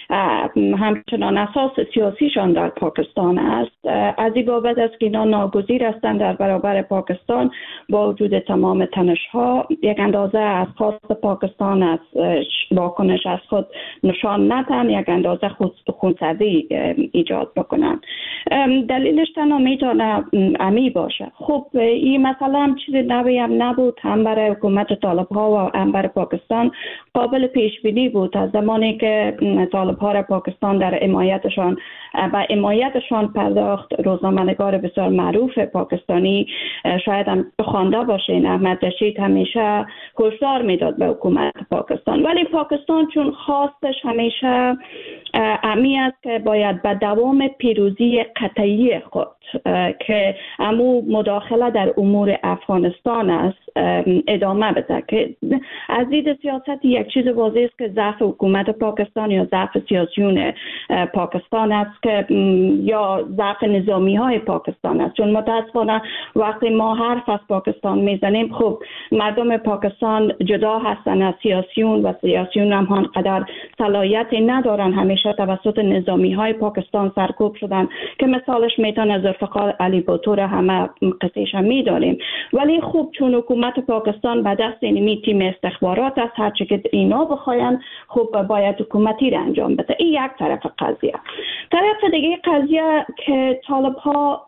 [SPEAKER 8] همچنان اساس سیاسیشان در پاکستان است. از این بابت است که اینا ناگزیر هستند در برابر پاکستان با وجود تمام تنش ها یک اندازه از خواست پاکستان از واکنش از خود نشان ندن، یک اندازه خونسردی ایجاد بکنن. دلیلش تنها میتونه امی باشه. خب این مسئله هم چیزی نوی هم نبود، هم برای حکومت طالب ها و هم برای پاکستان قابل پیش بینی بود. از زمانی که طالب ها پاکستان در حمایتشان و حمایتشان پرداخت، روزنامه‌نگار بسیار معروف پاکستانی شاید هم خوانده باشین، احمد رشید، همیشه هشدار میداد به حکومت پاکستان. ولی پاکستان چون خواستش همیشه امی است که باید به دوام پیروزی قطعی خود که امو مداخله در امور افغانستان است ادامه بده، که از دید سیاست یک چیز واضح است که ضعف حکومت پاکستان یا ضعف سیاسیون پاکستان است که یا ضعف نظامی های پاکستان است. چون متاسفانه وقتی ما حرف از پاکستان میزنیم، خب مردم پاکستان جدا هستن از سیاسیون و سیاسیون هم آنقدر صلاحیتی ندارن، همیشه توسط نظامی های پاکستان سرکوب شدن که مثالش میتونه ذوالفقار علی بھٹو را همه قصهش هم میداریم. ولی خب چون حکومت پاکستان به دست اینمی تیم استخبارات است، هرچی که اینا بخواین خب باید حکومتی را انجام بده. این یک طرف قضیه. طرف دیگه قضیه که طالب ها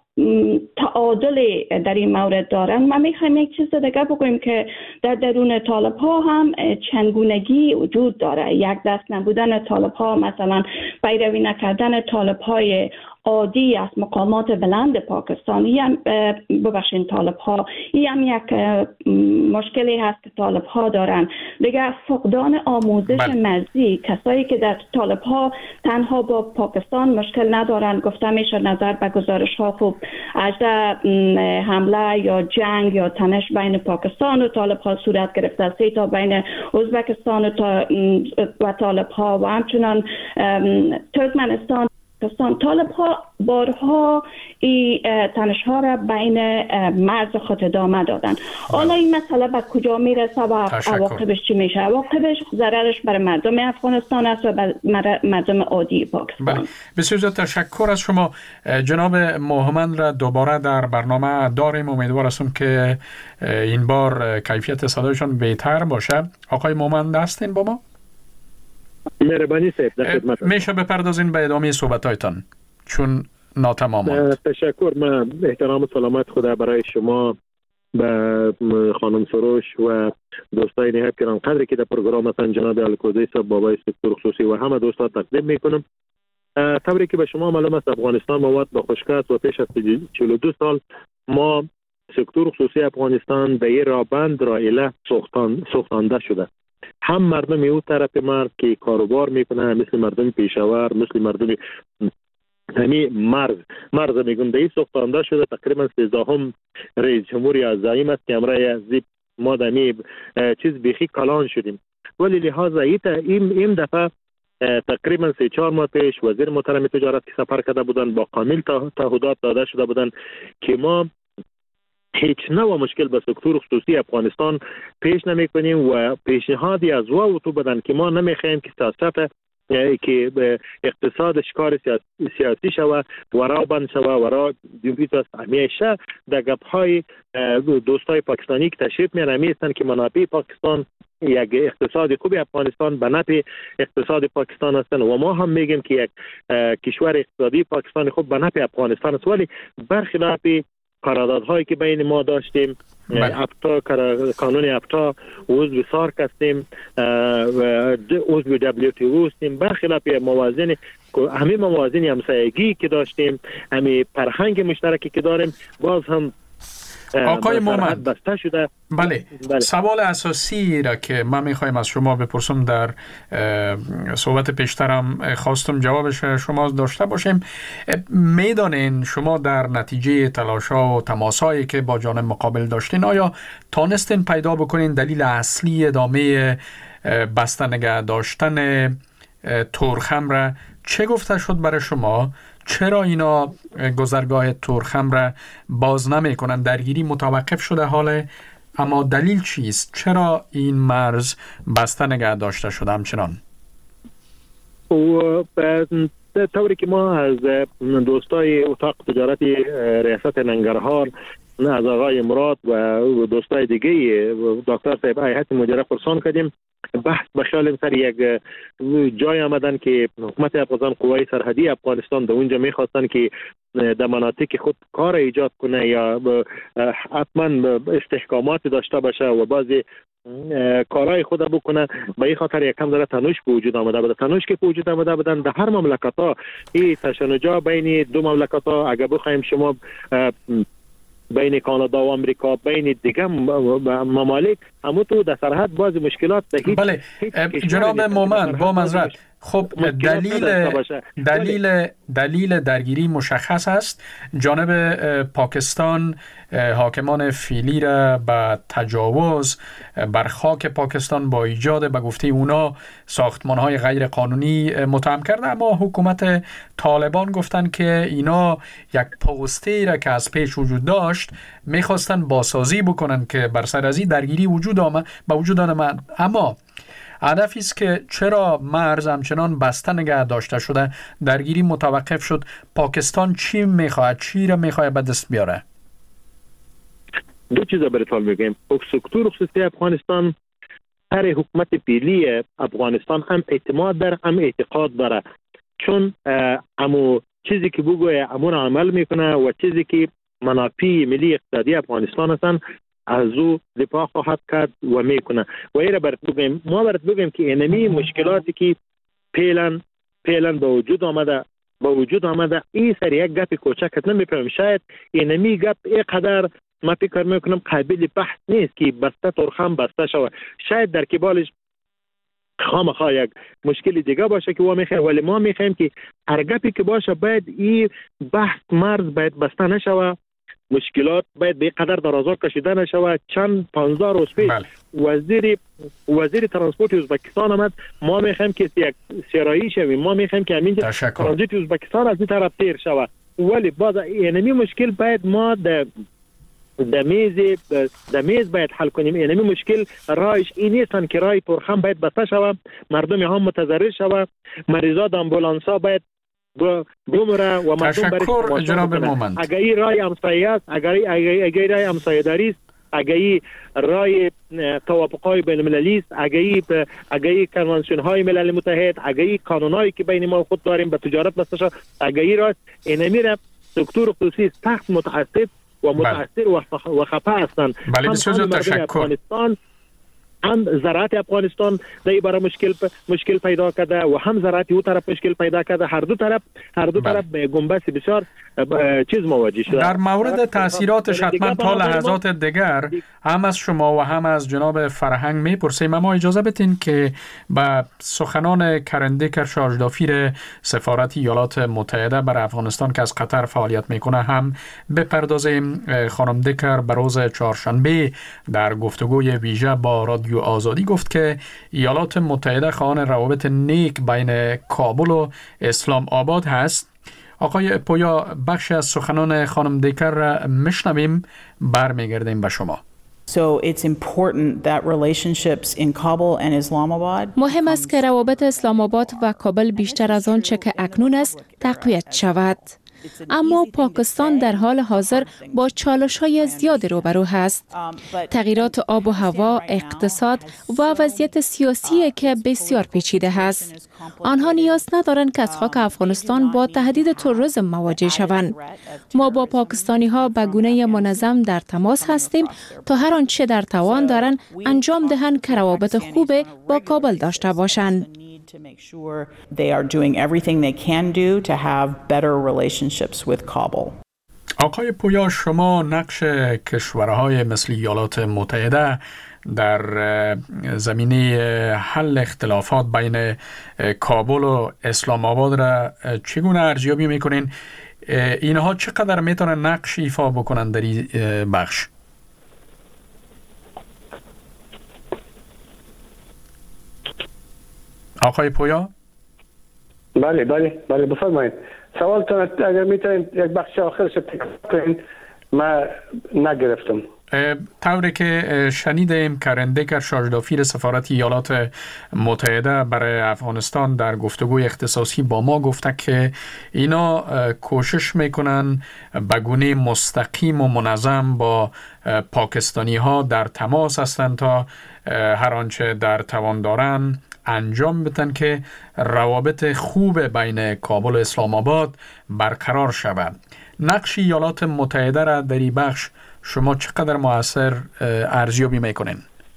[SPEAKER 8] تعادل در این مورد دارن، ما میخوایم یک چیز دیگه بگویم که در درون طالب ها هم چندگونگی وجود داره. یک دست نبودن طالب ها، مثلا پیروی نکردن طالب های عادی از مقامات بلند پاکستان، هم ببخشین طالب ها، این هم یک مشکلی هست که طالب ها دارن. دیگه فقدان آموزش
[SPEAKER 4] بله.
[SPEAKER 8] مرزی، کسایی که در طالب ها تنها با پاکستان مشکل ندارن، گفته میشه نظر به گزارش ها خوب اجده حمله یا جنگ یا تنش بین پاکستان و طالب ها صورت گرفته، سه تا بین ازبکستان و, تا و طالب ها و همچنان ترکمنستان. طالب ها بارها این تنش ها را بین مرز خود ادامه دادن. حالا این مسئله به کجا میرسه و عواقبش چی میشه؟ عواقبش ضررش برای مردم افغانستان است و برای مردم عادی پاکستان.
[SPEAKER 4] بله. بسیار زیاد تشکر از شما جناب موهمند. را دوباره در برنامه داریم. امیدوار هستم که این بار کیفیت صدایشان بهتر باشه. آقای موهمند هستین با ما؟
[SPEAKER 9] مهربانی صاحب، در خدمت.
[SPEAKER 4] میشه بپردازین به ادامه صحبتایتان چون ناتمام ماند.
[SPEAKER 9] تشکر. من احترام و سلامت خدا برای شما، به خانم سروش و دوستای نهایت گران قدری که در پروگرام هستن، جناب الکوزی صاحب، بابای سکتور خصوصی و همه دوستان تقدیم میکنم. طوری که به شما معلوم است افغانستان مواد با خشکی است و پیش از چهل و دو سال ما سکتور خصوصی افغانستان به این رابند رائله سوختان سوختانده شده. هم مردم او طرف مرد که کاروبار میکنه، مثل مردم پیشاور، مثل مردم همی مرز مرز میگن این سوختانده شده. تقریبا سیزدهم رئیس جمهوری عظیم است که امروز از ما دمی چیز بیخی کلان شدیم. ولی لحاظ این این دفعه تقریبا سه چهار ماه پیش وزیر محترم تجارت که سفر کرده بودن، با کامل تعهدات داده شده بودن که ما هیچ نوع مشکل به سکتور خصوصی افغانستان پیش نمی کنیم و پیشنهادی از او تو بدن که ما نمیخوایم که سیاست که اقتصادش کار سیاسی شوه ورا بند شوه ورا دیویت است. همیشه در گپ‌های دوستای پاکستانی که تشریف میارن میستن که منابع پاکستان یک اقتصاد خوبی افغانستان به نفع اقتصاد پاکستان هستن و ما هم میگیم که یک کشور اقتصادی پاکستان خوب به نفع افغانستان است. ولی برخلاف قراردادهایی که بین ما داشتیم، افتا قانون افتا عضو سارک هستیم، عضو دبلیو تی او هستیم، برخلاف موازین همه موازین همسایگی که داشتیم، همه فرهنگ مشترکی که داریم، باز هم
[SPEAKER 4] آقای مومند
[SPEAKER 9] بسته شده.
[SPEAKER 4] بله. بله سوال اساسی را که من میخوایم از شما بپرسم در صحبت پیشترم خواستم جوابش شما داشته باشیم. میدانین شما در نتیجه تلاش‌ها و تماس‌هایی که با جانب مقابل داشتین آیا تانستین پیدا بکنین دلیل اصلی ادامه بسته نگه داشتن تورخم را؟ چه گفته شد برای شما؟ چرا اینا گذرگاه تورخم را باز نمی کنند؟ درگیری متوقف شده حاله، اما دلیل چیست؟ چرا این مرز بسته نگه داشته شده همچنان؟
[SPEAKER 9] و طوری که ما از دوستای اتاق تجارت ریاست ننگرهار، از آقای مراد و دوستای دیگه دکتر صاحب هیئت مدیره پرسان کردیم، بحث بخیال سر یک جای آمدن که حکومت افغانستان، قوای سرحدی افغانستان در اونجا میخواستن که در مناطق خود کار ایجاد کنه یا حتما استحکامات داشته باشه و بعضی کارهای خود بکنه. به این خاطر یکم داره تنش به وجود آمده بود. تنش که به وجود آمده بودن در هر مملکت ها، این تشنجا بین دو مملکت ها اگر بخوایم شما بین کانادا و امریکا، بین دیگه ممالک، همون تو در سرحد بعضی مشکلات ده هیچ
[SPEAKER 4] بله هیچ جناب مومند با معذرت. خب دلیل دلیل دلیل درگیری مشخص است. جانب پاکستان حاکمان فعلی را به تجاوز بر خاک پاکستان با ایجاد به گفته اونا ساختمان‌های غیر قانونی متهم کرده، اما حکومت طالبان گفتن که اینا یک پوستی را که از پیش وجود داشت میخواستن بازسازی بکنن که بر سر از این درگیری وجود آمد به وجود آمد. اما هدفی است که چرا مرز همچنان بسته نگه داشته شده، درگیری متوقف شد؟ پاکستان چی میخواهد، چی را میخواهد به دست بیاره؟
[SPEAKER 9] دو چیزا براتون میگم. سکتور خصوصی افغانستان، هر حکومت فعلی افغانستان هم اعتماد داره، هم اعتقاد داره، چون امو چیزی که بگویه امون عمل میکنه و چیزی که منافع ملی اقتصادی افغانستان هستن از او دفاع خواهد کرد و میکنه. و ایره برات بگیم، ما برات بگیم که اینمی مشکلاتی که پیلن پیلن به وجود آمده به وجود آمده این سر یک گپ کوچک نمیفهمم. شاید اینمی گپ اینقدر ما فکر میکنم قابل بحث نیست که بسته تورخم بسته شود. شاید در قبالش خامخا یک مشکل دیگه باشه که ما میخوایم، ولی ما میخوایم که هر گپی که باشه باید این بحث مرز باید بسته نشود، مشکلات باید به قدر درازا کشیده نشود. چند پانزده روز پیش وزیر وزیر ترانسپورت ازبکستان آمد، ما میخوایم که یک سرایی شویم، ما میخوایم که همین ترانزیت ازبکستان از این طرف تیر شود، ولی باز اینمی مشکل باید ما در در میز در میز باید حل کنیم. اینمی مشکل رایش این نیستن که رای تورخم باید بسته شود، مردم هم متضرر شود، مریضات امبولانس ها باید بمره و مردم برای
[SPEAKER 4] جناب مومند.
[SPEAKER 9] اگر این رای همسایه است، اگر اگر رای همسایه داری است، اگر این رای توافق‌های بین المللی است، اگر اگر کنوانسیون های ملل متحد، اگر قانونایی که بین ما خود داریم به تجارت بسته شود، اگر این راست اینمی را سکتور خصوصی سخت متاسف و متاثر و خفه هستند.
[SPEAKER 4] بله بسیار تشکر.
[SPEAKER 9] هم زراعت افغانستان در این باره مشکل مشکل پیدا کرده و هم زراعت او طرف مشکل پیدا کرده. هر دو طرف هر دو طرف به گنبس بسیار چیز مواجه شده.
[SPEAKER 4] در مورد تاثیراتش حتما تا لحظات دیگر هم از شما و هم از جناب فرهنگ میپرسیم، اما اجازه بدین که به سخنان کرندکر شاجدافیر سفارت ایالات متحده بر افغانستان که از قطر فعالیت میکنه هم بپردازیم. خانم دکر به روز چهارشنبه در گفتگوی ویژه با رادیو آزادی گفت که ایالات متحده خواهان روابط نیک بین کابل و اسلام آباد هست. آقای پویا بخش از سخنان خانم دیکر را میشنویم، برمیگردیم به شما.
[SPEAKER 10] So it's important that relationships in Kabul and Islamabad
[SPEAKER 11] مهم است که روابط اسلام آباد و کابل بیشتر از آن چه که اکنون است تقویت شود. اما پاکستان در حال حاضر با چالش‌های زیادی روبرو هست. تغییرات آب و هوا، اقتصاد و وضعیت سیاسی که بسیار پیچیده است. آنها نیاز ندارند که از خاک افغانستان با تهدید تروریسم مواجه شوند. ما با پاکستانی‌ها به گونه منظم در تماس هستیم تا هر آنچه در توان دارند انجام دهند که روابط خوب با کابل داشته باشند.
[SPEAKER 10] to make sure they are doing everything they can do to have better relationships with Kabul.
[SPEAKER 4] آقای پویا، شما نقش کشورهای مثل ایالات متحده در زمینه حل اختلافات بین کابل و اسلام آباد را چگونه ارزیابی میکنین؟ اینها چقدر میتونن نقش ایفا بکنن در این بخش؟ آقای پویا؟
[SPEAKER 7] بله بله بله بفرمایید. سوالتون اگر میتونید یک بخش آخرش تکرار کنید، من نگرفتم.
[SPEAKER 4] طوری که شنیدیم کرندکر شاجدافیر سفارت ایالات متحده برای افغانستان در گفتگوی اختصاصی با ما گفته که اینا کوشش میکنن به گونه مستقیم و منظم با پاکستانی ها در تماس هستند تا هر آنچه در توان دارن انجام بدن که روابط خوب بین کابل و اسلام آباد برقرار شود. نقش ایالات متحده را در این بخش شما چقدر مؤثر ارزیابی میکنین؟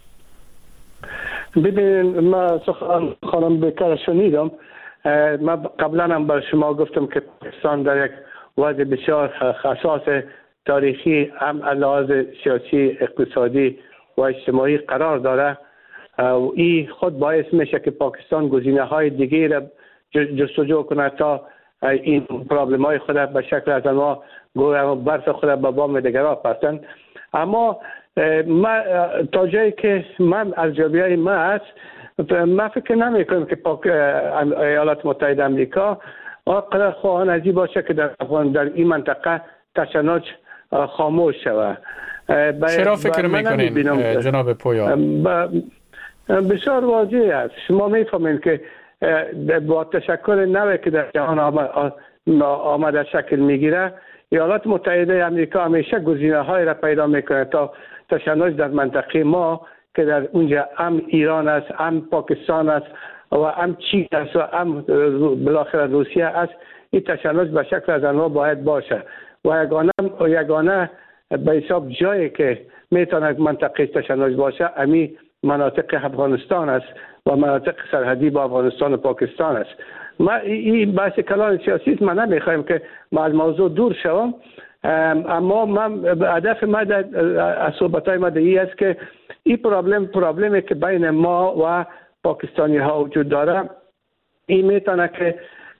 [SPEAKER 7] ببینید، ما سخن خانم بیکر شنیدم. ما قبلا هم بر شما گفتم که پاکستان در یک وضع بسیار حساس تاریخی هم لحاظ سیاسی، اقتصادی و اجتماعی قرار داره. این خود باعث میشه که پاکستان گزینه های دیگه را جستجو کنه تا این پرابلم های خود به شکل از ما گویا برف خود به بام دیگرها پرتن. اما ما تا جایی که من ارزیابی های ما هست، ما فکر نمی کنم که پاک ایالات متحده امریکا قرار خواهان ازی باشه که در در این منطقه تشنج خاموش شود.
[SPEAKER 4] چرا فکر میکنین جناب پویا؟
[SPEAKER 7] بسیار واضح است. شما میفهمید که با تشکل نوی که در جهان آمده شکل میگیره، ایالات متحده امریکا همیشه گزینه های را پیدا میکنه تا تشنج در منطقه ما که در اونجا هم ایران است، هم پاکستان است و هم چین است و هم بالاخره روسیه است، این تشنج به شکل از آنها باید باشه و یگانه یگانه به حساب جایی که میتونه منطقه تشنج باشه امی مناطق افغانستان است و مناطق سرحدی با افغانستان و پاکستان است. ما این بحث کلان سیاسی است، من نمیخوایم که ما از موضوع دور شوم، اما من هدف ما در صحبت‌های ما این است که این پرابلم پرابلمی که بین ما و پاکستانی ها وجود داره، این میتونه که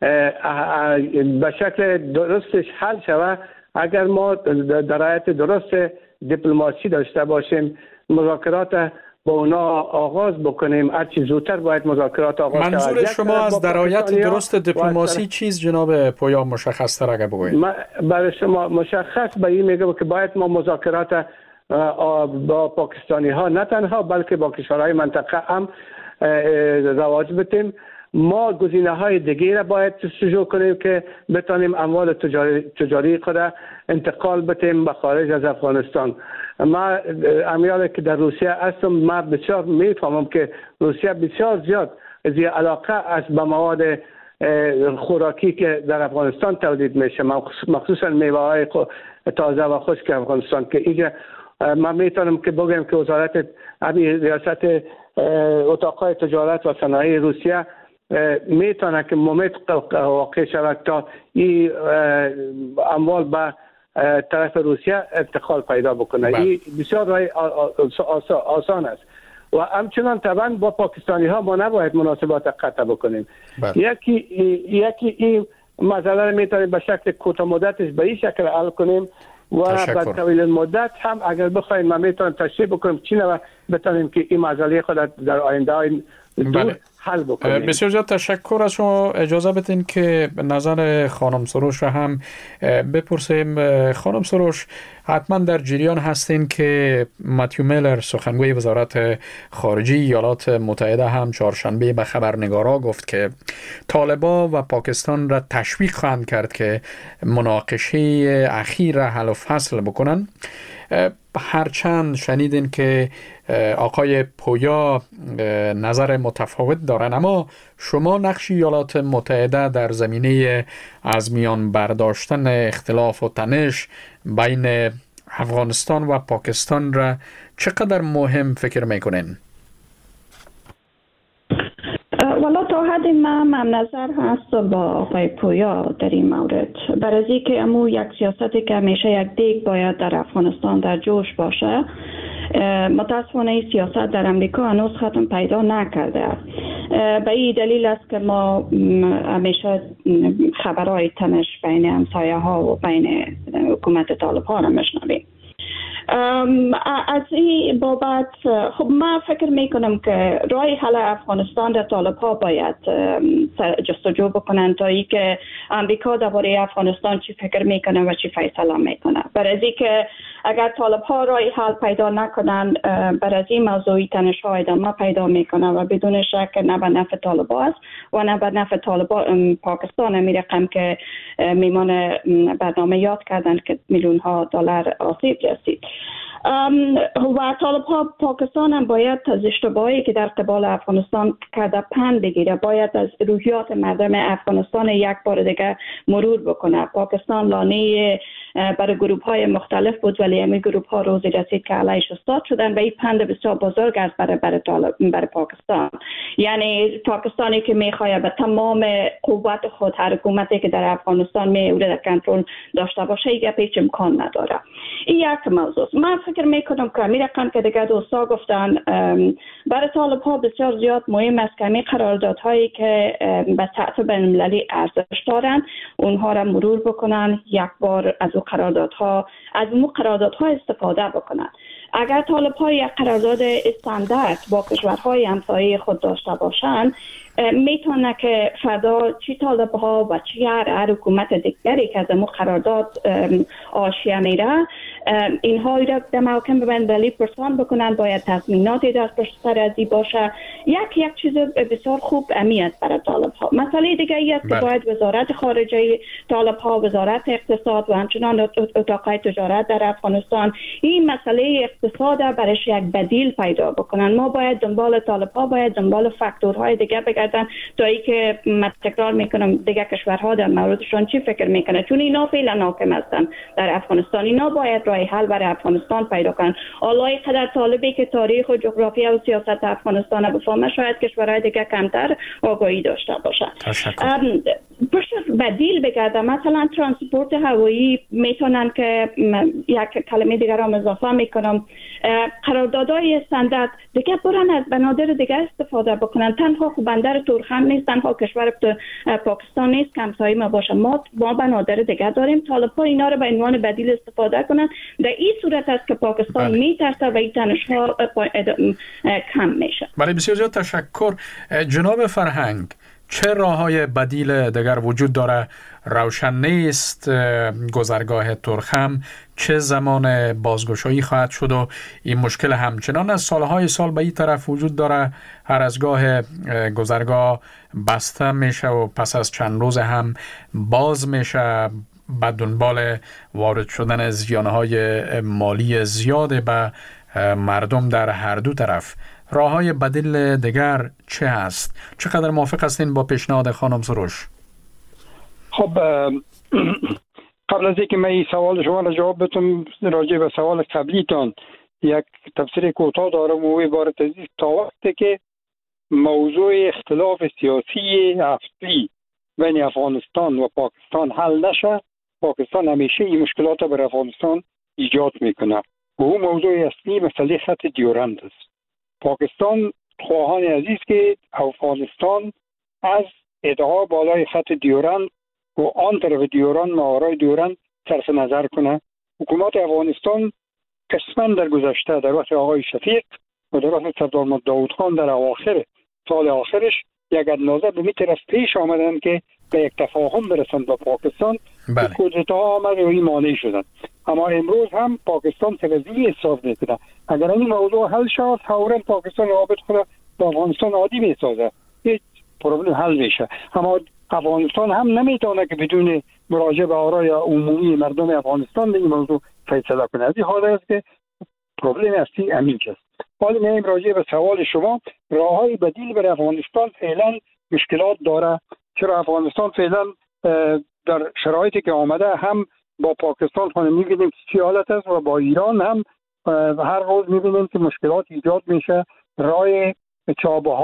[SPEAKER 7] به شکل درستش حل شود اگر ما در رعایت درست دیپلماسی داشته باشیم، مذاکرات با اونا آغاز بکنیم. هرچی زودتر باید مذاکرات آغاز شود.
[SPEAKER 4] منظور شما از درایت درست دیپلماسی چیز جناب پویا مشخص تر اگه بگویید؟
[SPEAKER 7] برای شما مشخص به این میگم که باید ما مذاکرات با پاکستانی ها نه تنها بلکه با کشورهای منطقه هم رواج بدیم. ما گزینه های دیگه را باید جستجو کنیم که بتانیم اموال تجاری, تجاری خود انتقال بدیم به خارج از افغانستان. ما امیالی که در روسیه هستم، ما بسیار میفهمم که روسیه بسیار زیاد از علاقه است به مواد خوراکی که در افغانستان تولید میشه، مخصوصا میوه های تازه و خشک افغانستان، که اینجا ما میتونم که بگم که وزارت ریاست اتاقهای تجارت و صنایع روسیه میتونه که مومت واقع شود تا این اموال به طرف روسیه انتقال پیدا بکنه. این بسیار رای آسان است و همچنان طبعا با پاکستانی ها ما نباید مناسبات قطع بکنیم. یکی یکی این مسئله رو میتونیم به شکل کوتاه مدتش به این شکل حل کنیم و با طویل مدت هم اگر بخوایم ما میتونیم تشریح بکنیم چی نه بتونیم که این مسئله خود در آینده های دور حل بکنیم.
[SPEAKER 4] بسیار زیاد تشکر از شما. اجازه بدین که نظر خانم سروش را هم بپرسیم. خانم سروش، حتما در جریان هستین که متیو میلر سخنگوی وزارت خارجه ایالات متحده هم چهارشنبه به خبرنگارا گفت که طالبان و پاکستان را تشویق خواهند کرد که مناقشه اخیر را حل و فصل بکنن. هرچند شنیدین که آقای پویا نظر متفاوت دارن، اما شما نقش ایالات متحده در زمینه از میان برداشتن اختلاف و تنش بین افغانستان و پاکستان را چقدر مهم فکر میکنین؟
[SPEAKER 8] والا تا حد من هم نظر هست با آقای پویا در این مورد. برای از که امو یک سیاستی که همیشه یک دیگ باید در افغانستان در جوش باشه، متاسفانه این سیاست در امریکا هنوز ختم پیدا نکرده. به این دلیل است که ما همیشه خبرهای تنش بین همسایه ها و بین حکومت طالب ها را میشنویم. از این بابت خب من فکر میکنم که راه حل افغانستان در طالب ها باید جستجو بکنن تا ای که امریکا درباره افغانستان چی فکر میکنه و چی فیصله میکنه. برای که اگر طالب ها راه حل پیدا نکنن، برای این موضوعی تنش ها ادامه پیدا میکنه و بدون شک نه به نفع طالب ها است و نه به نفع طالب پاکستان. می رقم که میمان برنامه یاد کردن که میلیون ها دلار آسیب رسید. و طالب ها پاکستان هم باید از اشتباهی که در قبال افغانستان کرده پند بگیره، باید از روحیات مردم افغانستان یک بار دیگه مرور بکنه. پاکستان لانه برای گروه های مختلف بود، ولی همین گروه ها روزی رسید که علیش استاد شدن و این پند بسیار بزرگ است برای برای طالب برای پاکستان. یعنی پاکستانی که میخواد به تمام قوت خود هر حکومتی که در افغانستان میوره در کنترل داشته باشه، یک هیچ امکان نداره. این یک موضوع. من فکر میکنم که می رقم که دیگه دوستا گفتن برای طالب ها بسیار زیاد مهم است که می قراردادهایی که به سطح بین المللی ارزش دارن اونها را مرور بکنن، یک بار از اون قراردادها از اون قراردادها استفاده بکنن. اگر طالب ها یک قرارداد استاندارد با کشورهای همسایه خود داشته باشند، میتونه که فردا چی طالب ها و چی هر, هر حکومت دیگری که از مو قرارداد آشیه میره، اینها را در محاکم بین‌المللی پرسان بکنن، باید تضمیناتی در پشت سر ازی باشه. یک یک چیز بسیار خوب اهمیت برای طالب ها. مسئله دیگه ای است که باید وزارت خارجه طالب ها، وزارت اقتصاد و همچنان اتاقای تجارت در افغانستان این مسئله اقتصاد برایش یک بدیل پیدا بکنن. ما باید دنبال طالب ها باید دنبال فاکتورهای دیگه بگردن تا ای که من تکرار میکنم دیگه کشورها در موردشون چی فکر میکنه، چون اینا فعلا حاکم هستن در افغانستان. اینا باید راه حل برای افغانستان پیدا کنن. الله قدر طالبی که تاریخ و جغرافیا و سیاست افغانستان بفهمه، شاید کشورهای دیگه کمتر آگاهی داشته باشن. پشت بدیل بگردن. مثلا ترانسپورت هوایی میتونن که یک کلمه دیگر را اضافه میکنم، قراردادهای استاندارد دیگه برن از بنادر دیگه استفاده بکنن. تنها خب بندر تورخم نیست، تنها کشور پاکستان نیست که همسایه ما باشه، ما ما بنادر دیگه داریم. طالب‌ها اینا رو به عنوان بدیل استفاده کنن. در این صورت است که پاکستان بله. میترسه و این تنش‌ها کم میشه.
[SPEAKER 4] بله، بسیار زیاد تشکر جناب فرهنگ. چه راه‌های بدیل دیگر وجود داره؟ روشن نیست گذرگاه تورخم چه زمان بازگشایی خواهد شد و این مشکل همچنان از سالهای سال به این طرف وجود داره. هر از گاه گذرگاه بسته میشه و پس از چند روز هم باز میشه به دنبال وارد شدن زیانهای مالی زیاد به مردم در هر دو طرف. راه‌های بدیل دیگر چه هست؟ چقدر موافق هستین با پیشنهاد خانم سروش؟
[SPEAKER 5] خب قبل از اینکه من این سوال شما را جواب بدم، راجع به سوال قبلیتان یک تفسیر کوتاه دارم و عبارت از تا وقتی که موضوع اختلاف سیاسی اصلی بین افغانستان و پاکستان حل نشه، پاکستان همیشه این مشکلات را بر افغانستان ایجاد میکنه و اون موضوع اصلی مسئله خط دیورند است. پاکستان خواهان عزیز که افغانستان از ادعا بالای خط دیورند و آن طرف دیورند ماورای دیورند صرف نظر کنه. حکومت افغانستان قسما در گذشته در وقت آقای شفیق و در وقت سردار محمد داود خان در اواخر سال آخرش یک اندازه به می طرف پیش آمدن که به یک تفاهم برسند با پاکستان.
[SPEAKER 4] بله.
[SPEAKER 5] کودتا آمد و این مانع شدن. اما امروز هم پاکستان تغذیه احساس میکنه. اگر این موضوع حل شد فوراً پاکستان رابط خود با افغانستان عادی میسازه، هیچ پروبلم حل میشه. اما افغانستان هم نمیتونه که بدون مراجعه به آرای عمومی مردم افغانستان به این موضوع فیصله کنه. از این حال است که پروبلم اصلی همین است. حالا میایم راجع به سوال شما، راههای بدیل برای افغانستان فعلا مشکلات داره. چرا افغانستان فعلا در شرایطی که آمده هم با پاکستان خود می‌بینیم چه حالت است و با ایران هم هر روز می‌بینیم که مشکلات ایجاد میشه. راه چابهار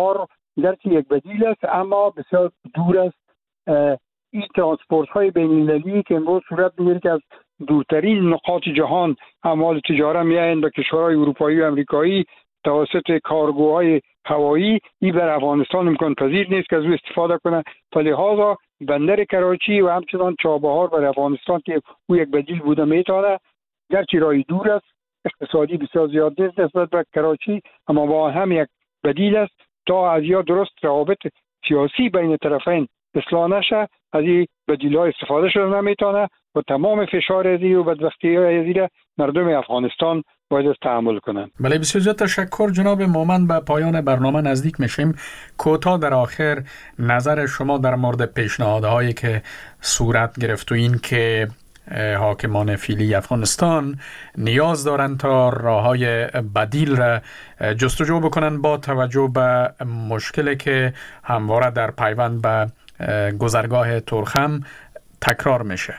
[SPEAKER 5] گرچه یک بدیل است اما بسیار دور است. این ترانسپورت های بین المللی که امروز صورت میگیره که از دورترین نقاط جهان اموال تجارت میایند به کشورهای اروپایی و امریکایی توسط کارگوهای هوایی، این بر افغانستان امکان پذیر نیست که از او استفاده کنه. لذا بندر کراچی و همچنان چابهار بر افغانستان که او یک بدیل بوده میتونه، گرچه راهی دور است، اقتصادی بسیار زیاد نیست نسبت به کراچی، اما با هم یک بدیل است تا از یا درست روابط سیاسی بین طرفین اصلاح نشه، از این بدیل ها استفاده شده نمیتونه و تمام فشار ازی و بدبختی های ازی مردم افغانستان باید تحمل کنند.
[SPEAKER 4] بله، بسیار زیاد تشکر جناب مومند. به پایان برنامه نزدیک میشیم. کوتاه در آخر نظر شما در مورد پیشنهادهایی که صورت گرفت و این که حاکمان فعلی افغانستان نیاز دارند تا راههای بدیل را جستجو بکنند با توجه به مشکلی که همواره در پیوند به گذرگاه تورخم تکرار میشه.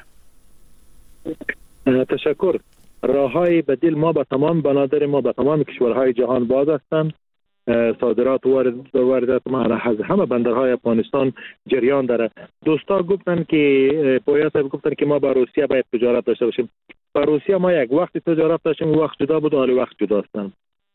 [SPEAKER 9] تشکر. راههای بدیل ما با تمام بنادر ما با تمام کشورهای جهان باز هستند. صادرات و واردات ما از همه بندرهای افغانستان جریان داره. دوستا گفتن که پویا صاحب گفتن که ما با روسیه باید تجارت داشته باشیم. با روسیه ما یک وقت تجارت داشتیم، وقت جدا بود، حالا وقت جدا هستن.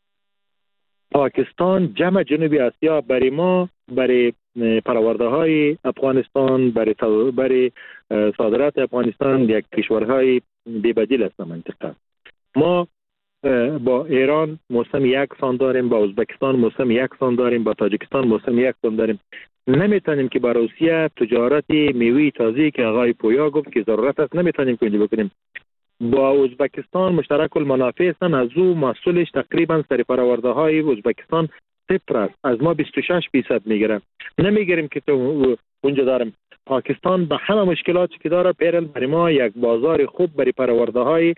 [SPEAKER 9] پاکستان جمع جنوبی آسیا برای ما، برای پرورده های افغانستان، برای برای صادرات افغانستان یک کشورهای بی بدیل است منطقه. ما با ایران موسم یک سان داریم، با ازبکستان موسم یک سان داریم، با تاجیکستان موسم یک سان داریم. نمیتونیم که با روسیه تجارت میوه تازه که آقای پویا گفت که ضرورت است نمیتونیم کنیم بکنیم. با ازبکستان مشترک المنافع هستن، از او محصولش تقریبا سری پرورده های ازبکستان صفر است، از ما بیست و شش درصد میگیره. نمیگیریم که تو اونجا داریم. پاکستان به همه مشکلاتی که داره پیرل برای ما یک بازار خوب برای پرورده های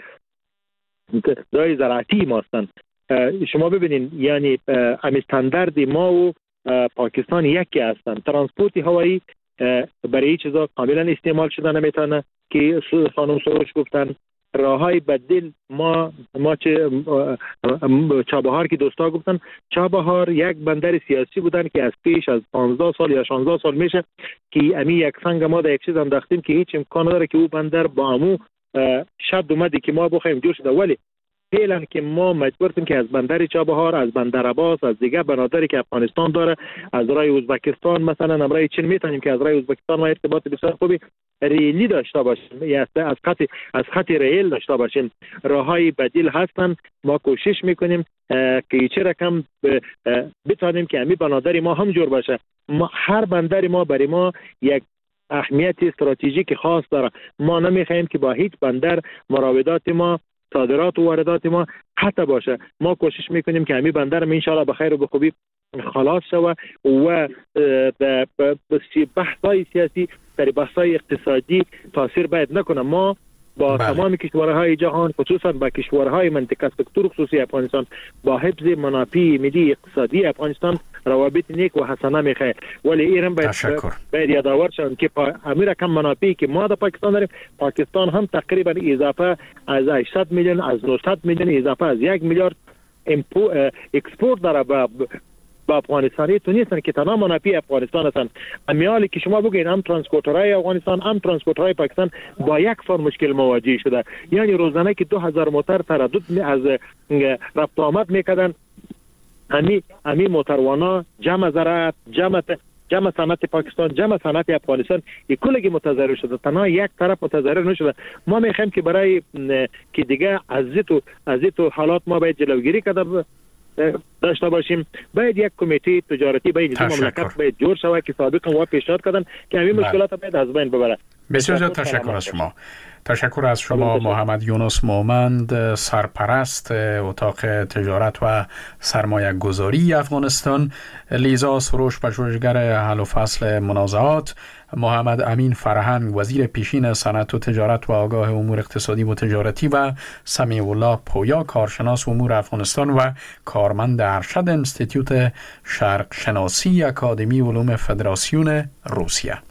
[SPEAKER 9] دای زراعتی ما هستند. شما ببینید یعنی استاندارد ما و پاکستان یکی هستند. ترانسپورت هوایی برای چیزا کاملا استعمال شده نمیتونه که خانم سروش گفتن. راههای بدیل ما ما چه چابهار که دوستا گفتن، چابهار یک بندر سیاسی بودن که از پیش از پانزده سال یا شانزده سال میشه که امی یک سنگ ما در یک چیز انداختیم که هیچ امکان نداره که او بندر با امو شد اومدی که ما بخوایم جور شده، ولی فعلا که ما مجبوریم که از بندر چابهار، از بندر عباس، از دیگه بنادری که افغانستان داره، از رای ازبکستان مثلا امرای چین میتونیم که از رای ازبکستان ما ارتباط بسیار خوبی ریلی داشته باشیم، یا از خط از خط ریل داشته باشیم. راههای بدیل هستن. ما کوشش میکنیم که چه رقم بتونیم که امی بنادری ما هم جور باشه. ما هر بندر ما برای ما یک اهمیت استراتژیک خاص داره. ما نمیخوایم که با هیچ بندر مراودات ما، صادرات و واردات ما حتی باشه. ما کوشش میکنیم که همین بندر ان شاء الله به خیر و به خوبی خلاص شوه و بحث‌های سیاسی در بحث‌های اقتصادی تاثیر باید نکنه. ما با بله. تمام کشورهای جهان خصوصا با کشورهای منطقه سکتور خصوصی افغانستان با حفظ منافع ملی اقتصادی افغانستان روابط نیک و حسنه میخواه، ولی ایران باید باید یادآور شوند که امیر کم منافعی که ما در پاکستان داریم، پاکستان هم تقریبا اضافه از هشتصد میلیون از نهصد میلیون اضافه از یک میلیارد اکسپورت داره با با افغانستانی تو نیستن که تمام منافع افغانستان هستن. امیالی که شما بگید هم ترانسپورترهای افغانستان هم ترانسپورترهای پاکستان با یک فرم مشکل مواجه شده. یعنی روزانه که دو هزار موتر تردد از رفت آمد میکردن، امی امی موتروانا جمع زراعت، جمع جمع صنعت پاکستان، جمع صنعت افغانستان یک کلگی متضرر شده، تنها یک طرف متضرر نشده. ما میخوایم که برای که دیگه از تو از تو حالات ما باید جلوگیری کرده داشته باشیم. باید یک کمیته تجارتی بین دو مملکت باید جور شود که سابقا و پیشنهاد کردن که همین مشکلات باید از بین ببره.
[SPEAKER 4] بسیار زیاد تشکر از شما. تشکر از شما محمد یونس مومند، سرپرست اتاق تجارت و سرمایه گذاری افغانستان، لیزا سروش پژوهشگر حل و فصل منازعات، محمد امین فرهنگ وزیر پیشین صنعت و تجارت و آگاه امور اقتصادی و تجارتی و سمیع الله پویا کارشناس امور افغانستان و کارمند ارشد انستیتوت شرق شناسی اکادمی علوم فدراسیون روسیه.